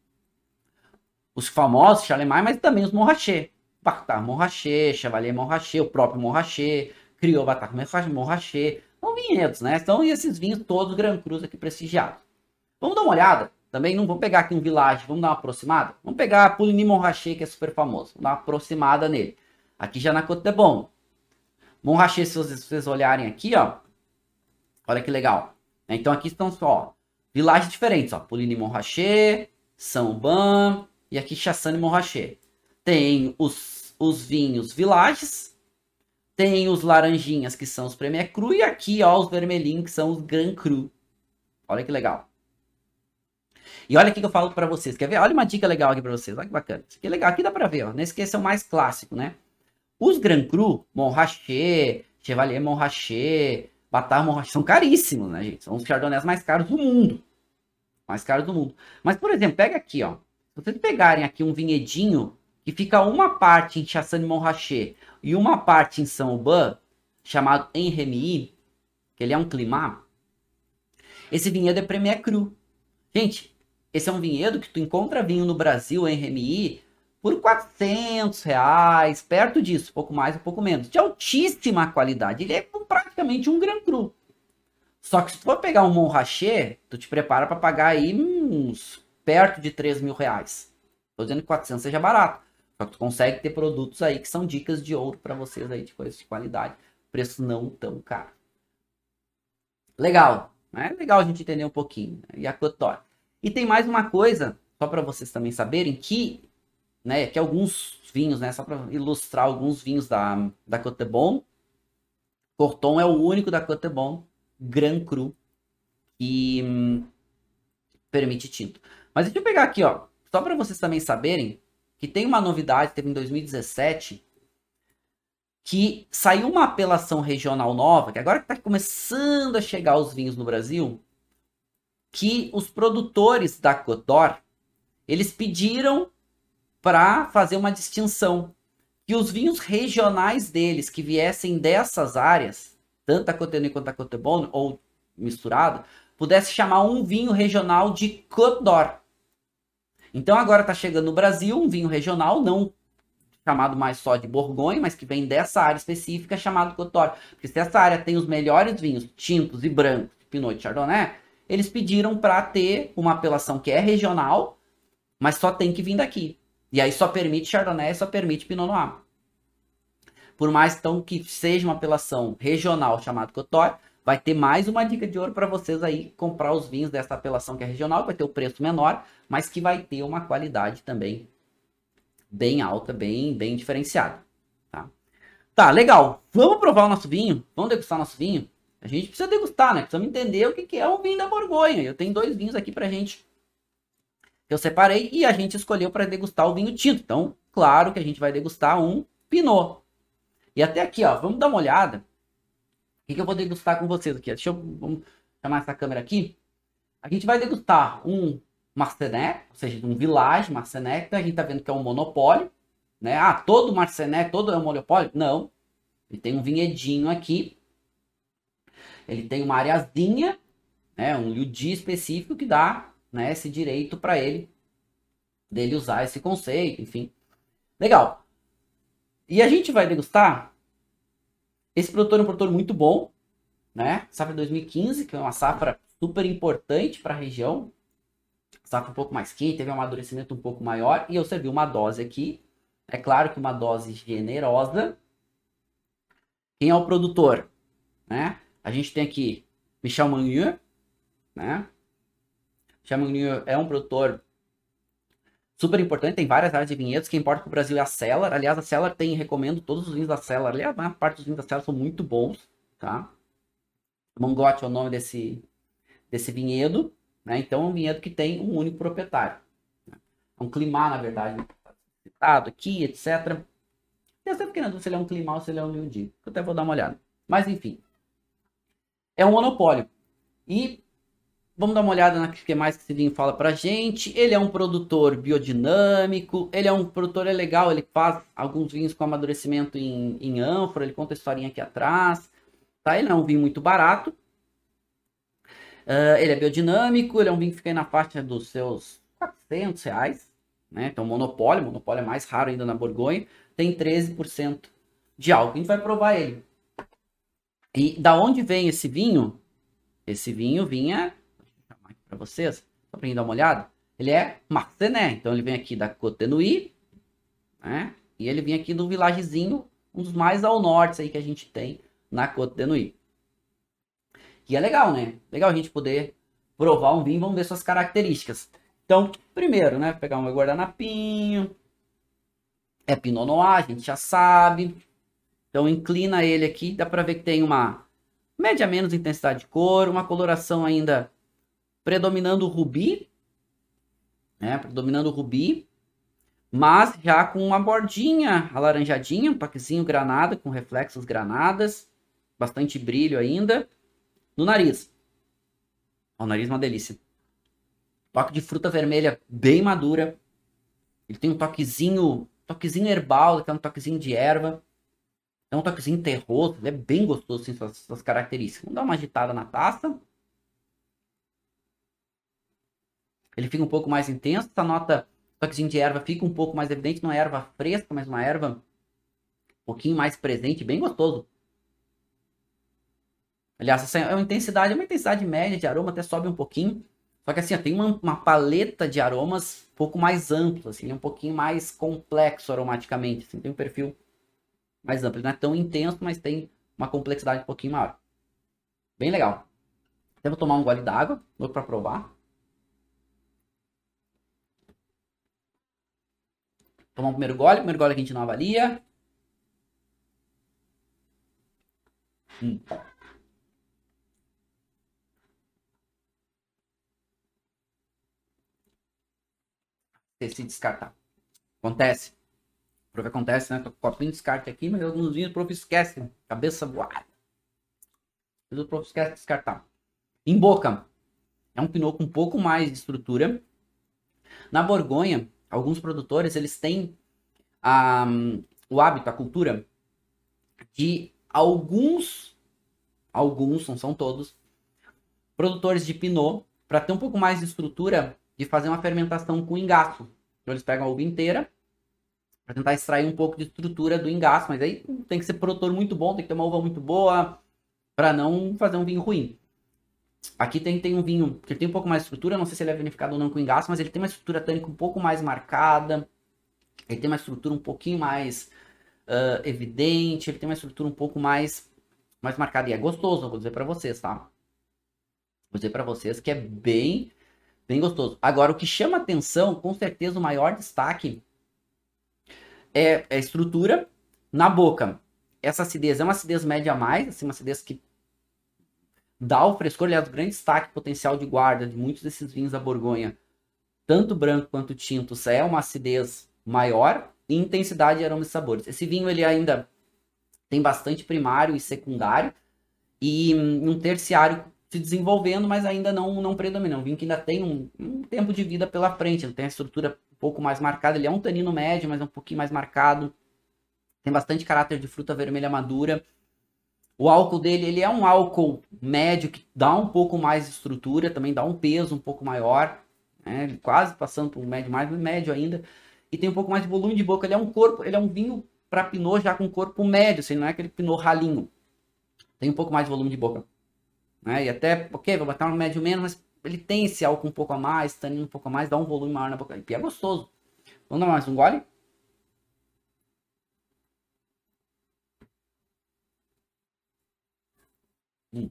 A: os famosos Charlemagne, mas também os Montrachet. Bartard Montrachet, Chevalier Montrachet, o próprio Montrachet, Criou Bartard Montrachet. São vinhedos, né? São esses vinhos todos Grand Crus aqui prestigiados. Vamos dar uma olhada? Também não vamos pegar aqui um Village, vamos dar uma aproximada? Vamos pegar a Puligny Montrachet, que é super famoso. Vamos dar uma aproximada nele. Aqui já na Côte de Beaune. Montrachet, se vocês olharem aqui, ó. Olha que legal. Então aqui estão só vilagens diferentes, ó. Puligny Montrachet, Saint-Aubin e aqui Chassagne Montrachet. Tem os, os vinhos Villages, tem os laranjinhas que são os Premier Cru e aqui, ó, os vermelhinhos que são os Grand Cru. Olha que legal. E olha aqui que eu falo para vocês, quer ver? Olha uma dica legal aqui para vocês, olha que bacana. Isso aqui é legal, aqui dá para ver, ó. Nesse aqui esse é o mais clássico, né? Os Grand Cru, Montrachet, Chevalier Montrachet, Bartard Montrachet, são caríssimos, né, gente? São os chardonnays mais caros do mundo. Mais caros do mundo. Mas, por exemplo, pega aqui, ó. Se vocês pegarem aqui um vinhedinho que fica uma parte em Chassagne Montrachet e uma parte em Saint-Aubin, chamado Henremy, que ele é um climat, esse vinhedo é Premier Cru. Gente, esse é um vinhedo que tu encontra vinho no Brasil, Henremy, por quatrocentos reais, perto disso, pouco mais, um pouco menos, de altíssima qualidade. Ele é praticamente um Grand Cru. Só que se tu for pegar um Montrachet, tu te prepara para pagar aí uns perto de três mil reais. Tô dizendo que quatrocentos seja barato. Só que tu consegue ter produtos aí que são dicas de ouro para vocês aí de coisas de qualidade. Preço não tão caro. Legal, né? Legal a gente entender um pouquinho. Né? E a Côte d'Or. E tem mais uma coisa, só para vocês também saberem, que, né, que alguns vinhos, né, só para ilustrar alguns vinhos da, da Côte de Beaune, Corton é o único da Côte de Beaune Grand Cru que hum, permite tinto. Mas deixa eu pegar aqui, ó, só para vocês também saberem que tem uma novidade, teve em dois mil e dezessete, que saiu uma apelação regional nova, que agora que está começando a chegar os vinhos no Brasil, que os produtores da Côte d'Or, eles pediram para fazer uma distinção, que os vinhos regionais deles, que viessem dessas áreas, tanto a Côte de Nuits quanto a Côte de Beaune, ou misturado, pudesse chamar um vinho regional de Côte d'Or. Então agora está chegando no Brasil um vinho regional, não chamado mais só de Borgonha, mas que vem dessa área específica, chamado Côte d'Or. Porque se essa área tem os melhores vinhos tintos e brancos, Pinot e Chardonnay, eles pediram para ter uma apelação que é regional, mas só tem que vir daqui. E aí só permite Chardonnay, só permite Pinot Noir. Por mais então que seja uma apelação regional chamada Côte d'Or, vai ter mais uma dica de ouro para vocês aí comprar os vinhos dessa apelação que é regional, vai ter o preço menor, mas que vai ter uma qualidade também bem alta, bem, bem diferenciada. Tá? Tá, legal. Vamos provar o nosso vinho? Vamos degustar o nosso vinho? A gente precisa degustar, né? Precisamos entender o que, que é um vinho da Borgonha. Eu tenho dois vinhos aqui pra gente que eu separei e a gente escolheu para degustar o vinho tinto. Então, claro que a gente vai degustar um Pinot. E até aqui, ó, vamos dar uma olhada. O que, que eu vou degustar com vocês aqui? Deixa eu vamos chamar essa câmera aqui. A gente vai degustar um Marsenet, ou seja, um Village Marsenet, que a gente tá vendo que é um monopólio, né? Ah, todo Marsenet, todo é um monopólio? Não. Ele tem um vinhedinho aqui. Ele tem uma areazinha, né? Um lieu-dit específico que dá, né, esse direito para ele, dele usar esse conceito, enfim. Legal. E a gente vai degustar. Esse produtor é um produtor muito bom, né? Safra dois mil e quinze, que é uma safra super importante para a região. Safra um pouco mais quente, teve um amadurecimento um pouco maior. E eu servi uma dose aqui. É claro que uma dose generosa. Quem é o produtor? Né? A gente tem aqui Michel Magnier, né? Michel Magnier é um produtor super importante, tem várias áreas de vinhedos. Quem importa para o Brasil é a Cellar. Aliás, a Cellar tem, recomendo todos os vinhos da Cellar. Aliás, a maior parte dos vinhos da Cellar são muito bons, tá? Mongote é o nome desse, desse vinhedo, né? Então, é um vinhedo que tem um único proprietário. Né? É um climat, na verdade, citado aqui, etcétera. Eu sempre querendo se ele é um climat ou se ele é um lieu-dit. Eu até vou dar uma olhada. Mas, enfim, É um monopólio. E vamos dar uma olhada no que mais que esse vinho fala pra gente. Ele é um produtor biodinâmico, ele é um produtor legal, ele faz alguns vinhos com amadurecimento em, em ânfora, ele conta a historinha aqui atrás. Tá? Ele não é um vinho muito barato. Uh, ele é biodinâmico, ele é um vinho que fica aí na faixa dos seus quatrocentos reais. Né? Então, monopólio, monopólio é mais raro ainda na Borgonha. Tem treze por cento de álcool. A gente vai provar ele. E da onde vem esse vinho? Esse vinho vinha, deixa eu chamar aqui para vocês, só para gente dar uma olhada. Ele é Marcené, então ele vem aqui da Côte de Nuits, né? E ele vem aqui do vilagezinho, um dos mais ao norte aí que a gente tem na Côte de Nuits. E é legal, né? Legal a gente poder provar um vinho, vamos ver suas características. Então, primeiro, né, pegar um guardanapinho. É Pinot Noir, a gente já sabe. Então inclina ele aqui, dá para ver que tem uma média menos intensidade de cor, uma coloração ainda predominando o rubi, né, predominando o rubi, mas já com uma bordinha alaranjadinha, um toquezinho granada, com reflexos granadas, bastante brilho ainda, no nariz. O nariz é uma delícia. Toque de fruta vermelha bem madura, ele tem um toquezinho, toquezinho herbal, que é um toquezinho de erva. É um toquezinho terroso, ele é bem gostoso, assim, suas, suas características. Vamos dar uma agitada na taça. Ele fica um pouco mais intenso, essa nota, toquezinho de erva fica um pouco mais evidente, não é erva fresca, mas uma erva um pouquinho mais presente, bem gostoso. Aliás, essa é uma intensidade, é uma intensidade média de aroma, até sobe um pouquinho. Só que assim, ó, tem uma, uma paleta de aromas um pouco mais ampla, assim, um pouquinho mais complexo aromaticamente, assim, tem um perfil mais amplo. Ele não é tão intenso, mas tem uma complexidade um pouquinho maior. Bem legal. Até vou tomar um gole d'água, louco para provar. Tomar um primeiro gole. Primeiro gole que a gente não avalia. Hum. Se descartar. Acontece. O prof acontece, né? Tô com copinho de descarte aqui, mas alguns vinhos o prof esquece. Cabeça voada. O prof esquece de descartar. Em boca. É um pinot com um pouco mais de estrutura. Na Borgonha, alguns produtores, eles têm a, o hábito, a cultura de alguns, alguns, não são todos, produtores de pinot, para ter um pouco mais de estrutura, de fazer uma fermentação com engaço. Então eles pegam a uva inteira, para tentar extrair um pouco de estrutura do engaço, mas aí tem que ser produtor muito bom, tem que ter uma uva muito boa, para não fazer um vinho ruim. Aqui tem, tem um vinho que tem um pouco mais de estrutura, não sei se ele é vinificado ou não com engaço, mas ele tem uma estrutura tânica um pouco mais marcada, ele tem uma estrutura um pouquinho mais uh, evidente, ele tem uma estrutura um pouco mais, mais marcada, e é gostoso, vou dizer para vocês, tá? Vou dizer para vocês que é bem, bem gostoso. Agora, o que chama atenção, com certeza o maior destaque, é, é a estrutura na boca. Essa acidez é uma acidez média a mais, assim, uma acidez que dá o frescor, aliás, o grande destaque potencial de guarda de muitos desses vinhos da Borgonha, tanto branco quanto tintos, é uma acidez maior e intensidade de aromas e sabores. Esse vinho ele ainda tem bastante primário e secundário e um terciário se desenvolvendo, mas ainda não, não predomina. Um vinho que ainda tem um, um tempo de vida pela frente, ele tem a estrutura um pouco mais marcada, ele é um tanino médio, mas é um pouquinho mais marcado, tem bastante caráter de fruta vermelha madura. O álcool dele, ele é um álcool médio que dá um pouco mais de estrutura, também dá um peso um pouco maior, né? Quase passando por um médio mais, mas médio ainda. E tem um pouco mais de volume de boca. Ele é um corpo, ele é um vinho para pinot já com corpo médio, assim, não é aquele pinot ralinho. Tem um pouco mais de volume de boca, né? E até, ok, vou botar um médio menos, mas ele tem esse álcool um pouco a mais, tanino um pouco a mais, dá um volume maior na boca. E é gostoso. Vamos dar mais um gole? Hum.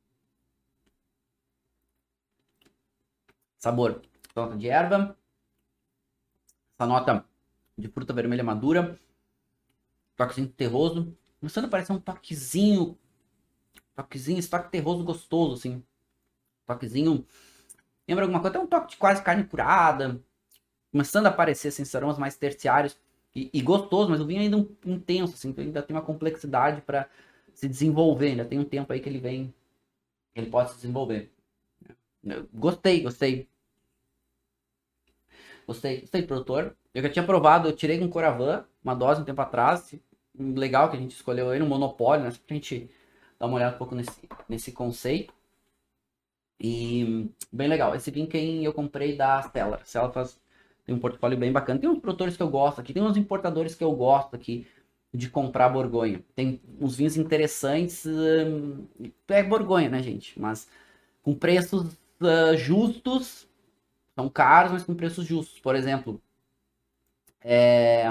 A: Sabor, nota de erva, essa nota de fruta vermelha madura, toquezinho terroso, começando a parecer um toquezinho, toquezinho, esse toque terroso gostoso, assim, toquezinho, lembra alguma coisa, até um toque de quase carne curada, começando a aparecer, assim, esses aromas mais terciários, e, e gostoso, mas o vinho ainda um, intenso, assim, então ainda tem uma complexidade para se desenvolver, ainda tem um tempo aí que ele vem ele pode se desenvolver. Eu gostei, gostei. Gostei, gostei, produtor. Eu já tinha provado, eu tirei com Coravan, uma dose um tempo atrás. Legal que a gente escolheu aí no monopólio, né? Só pra gente dar uma olhada um pouco nesse, nesse conceito. E bem legal. Esse vinho quem eu comprei da Cellar. Cellar faz, tem um portfólio bem bacana. Tem uns produtores que eu gosto aqui, tem uns importadores que eu gosto aqui de comprar Borgonha. Tem uns vinhos interessantes. Hum, é Borgonha, né, gente? Mas com preços uh, justos. São caros, mas com preços justos. Por exemplo, é,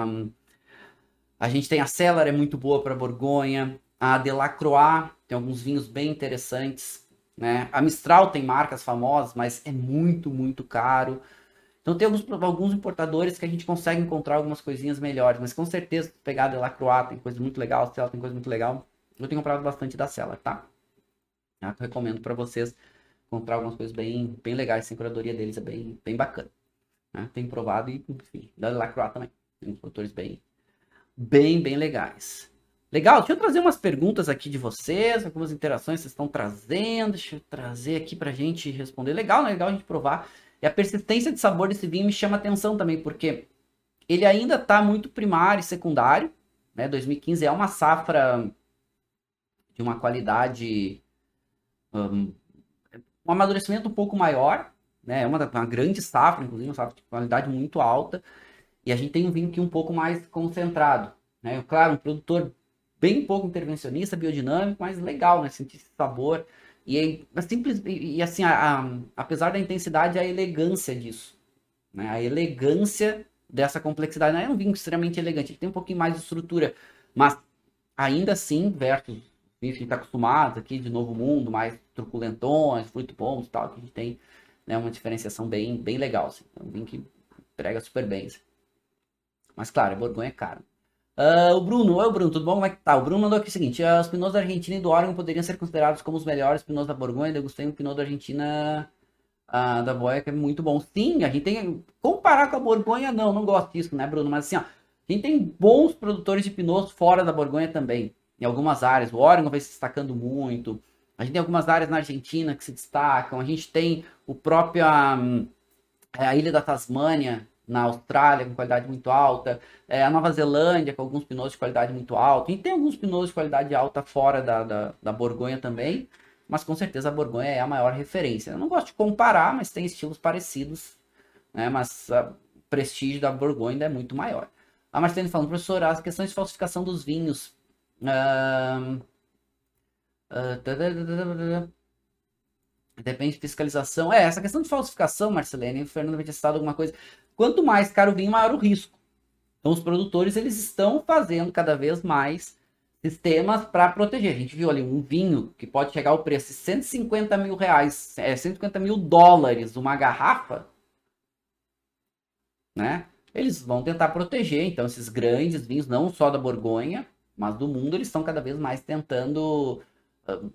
A: a gente tem a Cellar, é muito boa para Borgonha. A Delacroix tem alguns vinhos bem interessantes. Né? A Mistral tem marcas famosas, mas é muito, muito caro. Então tem alguns, alguns importadores que a gente consegue encontrar algumas coisinhas melhores. Mas com certeza, se pegar a Delacroix tem coisa muito legal, a Cellar tem coisa muito legal. Eu tenho comprado bastante da Cellar, tá? Eu recomendo para vocês comprar algumas coisas bem, bem legais. A curadoria deles é bem, bem bacana. Né? Tem provado e, enfim, da Delacroix também. Tem uns produtores bem, bem, bem legais. Legal, deixa eu trazer umas perguntas aqui de vocês, algumas interações que vocês estão trazendo. Deixa eu trazer aqui pra gente responder. Legal, né? Legal a gente provar. E a persistência de sabor desse vinho me chama atenção também, porque ele ainda tá muito primário e secundário. Né? dois mil e quinze é uma safra de uma qualidade... Um, um amadurecimento um pouco maior, né? É uma, uma grande safra, inclusive, uma safra de qualidade muito alta. E a gente tem um vinho aqui um pouco mais concentrado, né? Claro, um produtor bem pouco intervencionista, biodinâmico, mas legal, né? Sentir esse sabor. E é simples, e, e assim, a, a, apesar da intensidade, a elegância disso, né? A elegância dessa complexidade. Não é um vinho extremamente elegante, ele tem um pouquinho mais de estrutura, mas ainda assim, versus a gente está acostumado aqui de Novo Mundo, mais truculentões, fruto bons e tal, que a gente tem, né, uma diferenciação bem, bem legal, assim. É um vinho que entrega super bem, assim. Mas claro, a Borgonha é caro. Uh, o Bruno, oi Bruno, tudo bom? Como é que tá? O Bruno mandou aqui o seguinte: uh, os Pinots da Argentina e do Oregon poderiam ser considerados como os melhores Pinots da Borgonha. Degustei um Pinot da Argentina, uh, da Boia, que é muito bom. Sim, a gente tem... Comparar com a Borgonha, não, não gosto disso, né, Bruno? Mas assim, ó, a gente tem bons produtores de Pinots fora da Borgonha também. Em algumas áreas, o Oregon vai se destacando muito. A gente tem algumas áreas na Argentina que se destacam. A gente tem o próprio a, a Ilha da Tasmânia na Austrália com qualidade muito alta. É, a Nova Zelândia com alguns pinots de qualidade muito alta. E tem alguns pinots de qualidade alta fora da, da, da Borgonha também. Mas com certeza a Borgonha é a maior referência. Eu não gosto de comparar, mas tem estilos parecidos. Né? Mas o prestígio da Borgonha ainda é muito maior. A Marcene falando, professor, as questões de falsificação dos vinhos. Uh, uh, depende de fiscalização. É, essa questão de falsificação, Marcelene, o Fernando vai ter citado alguma coisa. Quanto mais caro o vinho, maior o risco. Então, os produtores eles estão fazendo cada vez mais sistemas para proteger. A gente viu ali um vinho que pode chegar ao preço de cento e cinquenta mil reais, é, cento e cinquenta mil dólares uma garrafa, né? Eles vão tentar proteger. Então, esses grandes vinhos, não só da Borgonha, mas do mundo, eles estão cada vez mais tentando uh,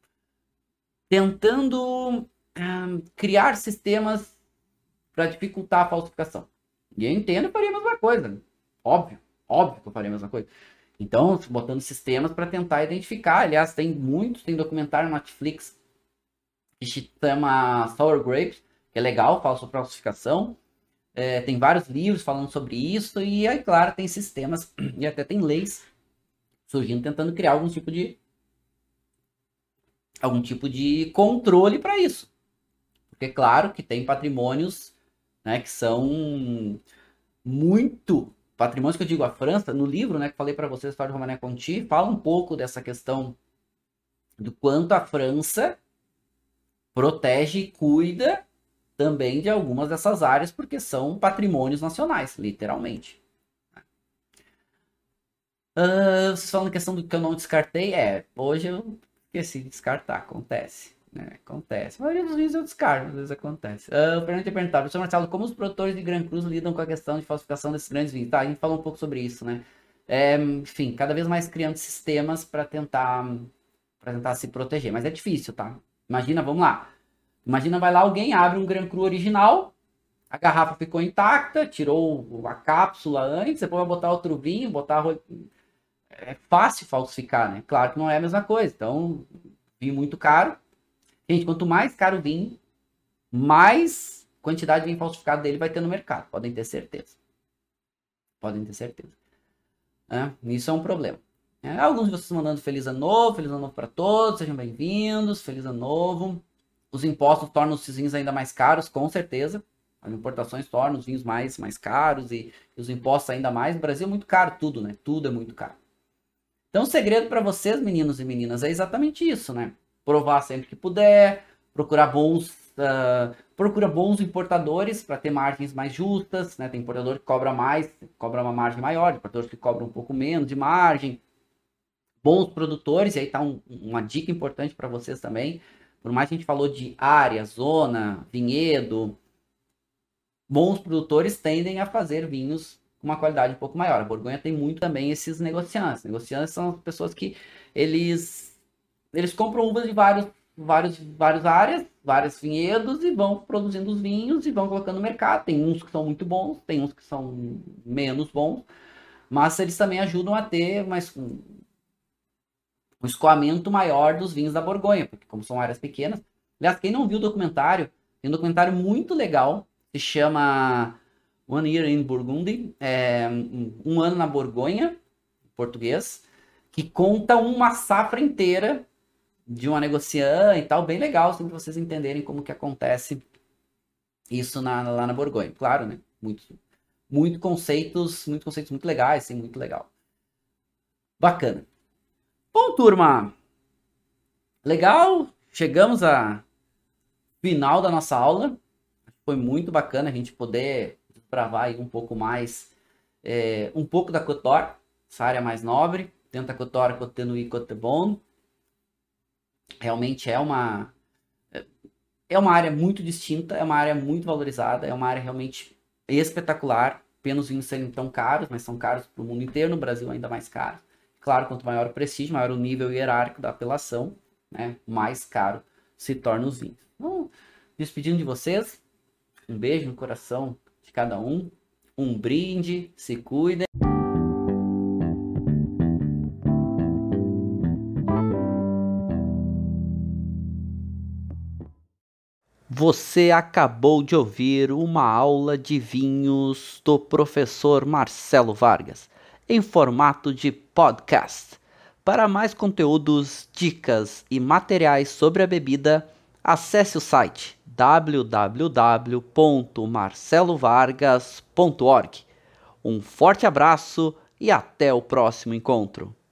A: tentando uh, criar sistemas para dificultar a falsificação. E eu entendo, eu faria a mesma coisa. Óbvio, óbvio que eu faria a mesma coisa. Então, botando sistemas para tentar identificar. Aliás, tem muitos, tem documentário na Netflix que se chama Sour Grapes, que é legal, fala sobre falsificação. É, tem vários livros falando sobre isso. E aí, claro, tem sistemas e até tem leis surgindo, tentando criar algum tipo de algum tipo de controle para isso. Porque, claro, que tem patrimônios, né, que são muito... Patrimônios que eu digo, a França, no livro, né, que falei para vocês, a história de Romanée Conti, fala um pouco dessa questão do quanto a França protege e cuida também de algumas dessas áreas, porque são patrimônios nacionais, literalmente. Uh, vocês falam a questão do que eu não descartei, é, hoje eu esqueci de descartar, acontece, né, acontece, a maioria dos vídeos eu descarto, às vezes acontece. Uh, o Fernando tinha perguntado, professor Marcelo, como os produtores de Gran Cruz lidam com a questão de falsificação desses grandes vinhos? Tá, a gente falou um pouco sobre isso, né, é, enfim, cada vez mais criando sistemas para tentar, para tentar se proteger, mas é difícil, tá, imagina, vamos lá, imagina vai lá alguém, abre um Gran Cru original, a garrafa ficou intacta, tirou a cápsula antes, depois vai botar outro vinho, botar... É fácil falsificar, né? Claro que não é a mesma coisa. Então, vinho muito caro. Gente, quanto mais caro o vinho, mais quantidade de vinho falsificado dele vai ter no mercado. Podem ter certeza. Podem ter certeza. É, isso é um problema. É, alguns de vocês mandando feliz ano novo, feliz ano novo para todos, sejam bem-vindos, feliz ano novo. Os impostos tornam os vinhos ainda mais caros, com certeza. As importações tornam os vinhos mais, mais caros e, e os impostos ainda mais. O Brasil é muito caro, tudo, né? Tudo é muito caro. Então, o segredo para vocês, meninos e meninas, é exatamente isso, né? Provar sempre que puder, procurar bons, uh, procura bons importadores para ter margens mais justas, né? Tem importador que cobra mais, cobra uma margem maior, importadores que cobram um pouco menos de margem. Bons produtores, e aí tá um, uma dica importante para vocês também. Por mais que a gente falou de área, zona, vinhedo, bons produtores tendem a fazer vinhos com uma qualidade um pouco maior. A Borgonha tem muito também esses negociantes. Negociantes são as pessoas que eles, eles compram uvas de vários, vários, várias áreas, vários vinhedos e vão produzindo os vinhos e vão colocando no mercado. Tem uns que são muito bons, tem uns que são menos bons, mas eles também ajudam a ter mais um, um escoamento maior dos vinhos da Borgonha, porque como são áreas pequenas. Aliás, quem não viu o documentário, tem um documentário muito legal, se chama One Year in Burgundy, é, um ano na Borgonha, em português, que conta uma safra inteira de uma negociante e tal, bem legal, assim, para vocês entenderem como que acontece isso na, lá na Borgonha. Claro, né? Muito, muito conceitos, muito conceitos muito legais, sim, muito legal. Bacana. Bom, turma, legal, chegamos a final da nossa aula. Foi muito bacana a gente poder desbravar aí um pouco mais, é, um pouco da Côte d'Or, essa área mais nobre, dentro da Côte d'Or, Côte de Nuits, Côte de Beaune. Realmente é uma, é uma área muito distinta, é uma área muito valorizada, é uma área realmente espetacular, pena os vinhos serem tão caros, mas são caros para o mundo inteiro, no Brasil ainda mais caros. Claro, quanto maior o prestígio, maior o nível hierárquico da apelação, né, mais caro se tornam os vinhos. Então, despedindo de vocês, um beijo no coração de cada um, um brinde, se cuidem. Você acabou de ouvir uma aula de vinhos do professor Marcelo Vargas, em formato de podcast. Para mais conteúdos, dicas e materiais sobre a bebida, acesse o site w w w ponto marcelo vargas ponto org. Um forte abraço e até o próximo encontro.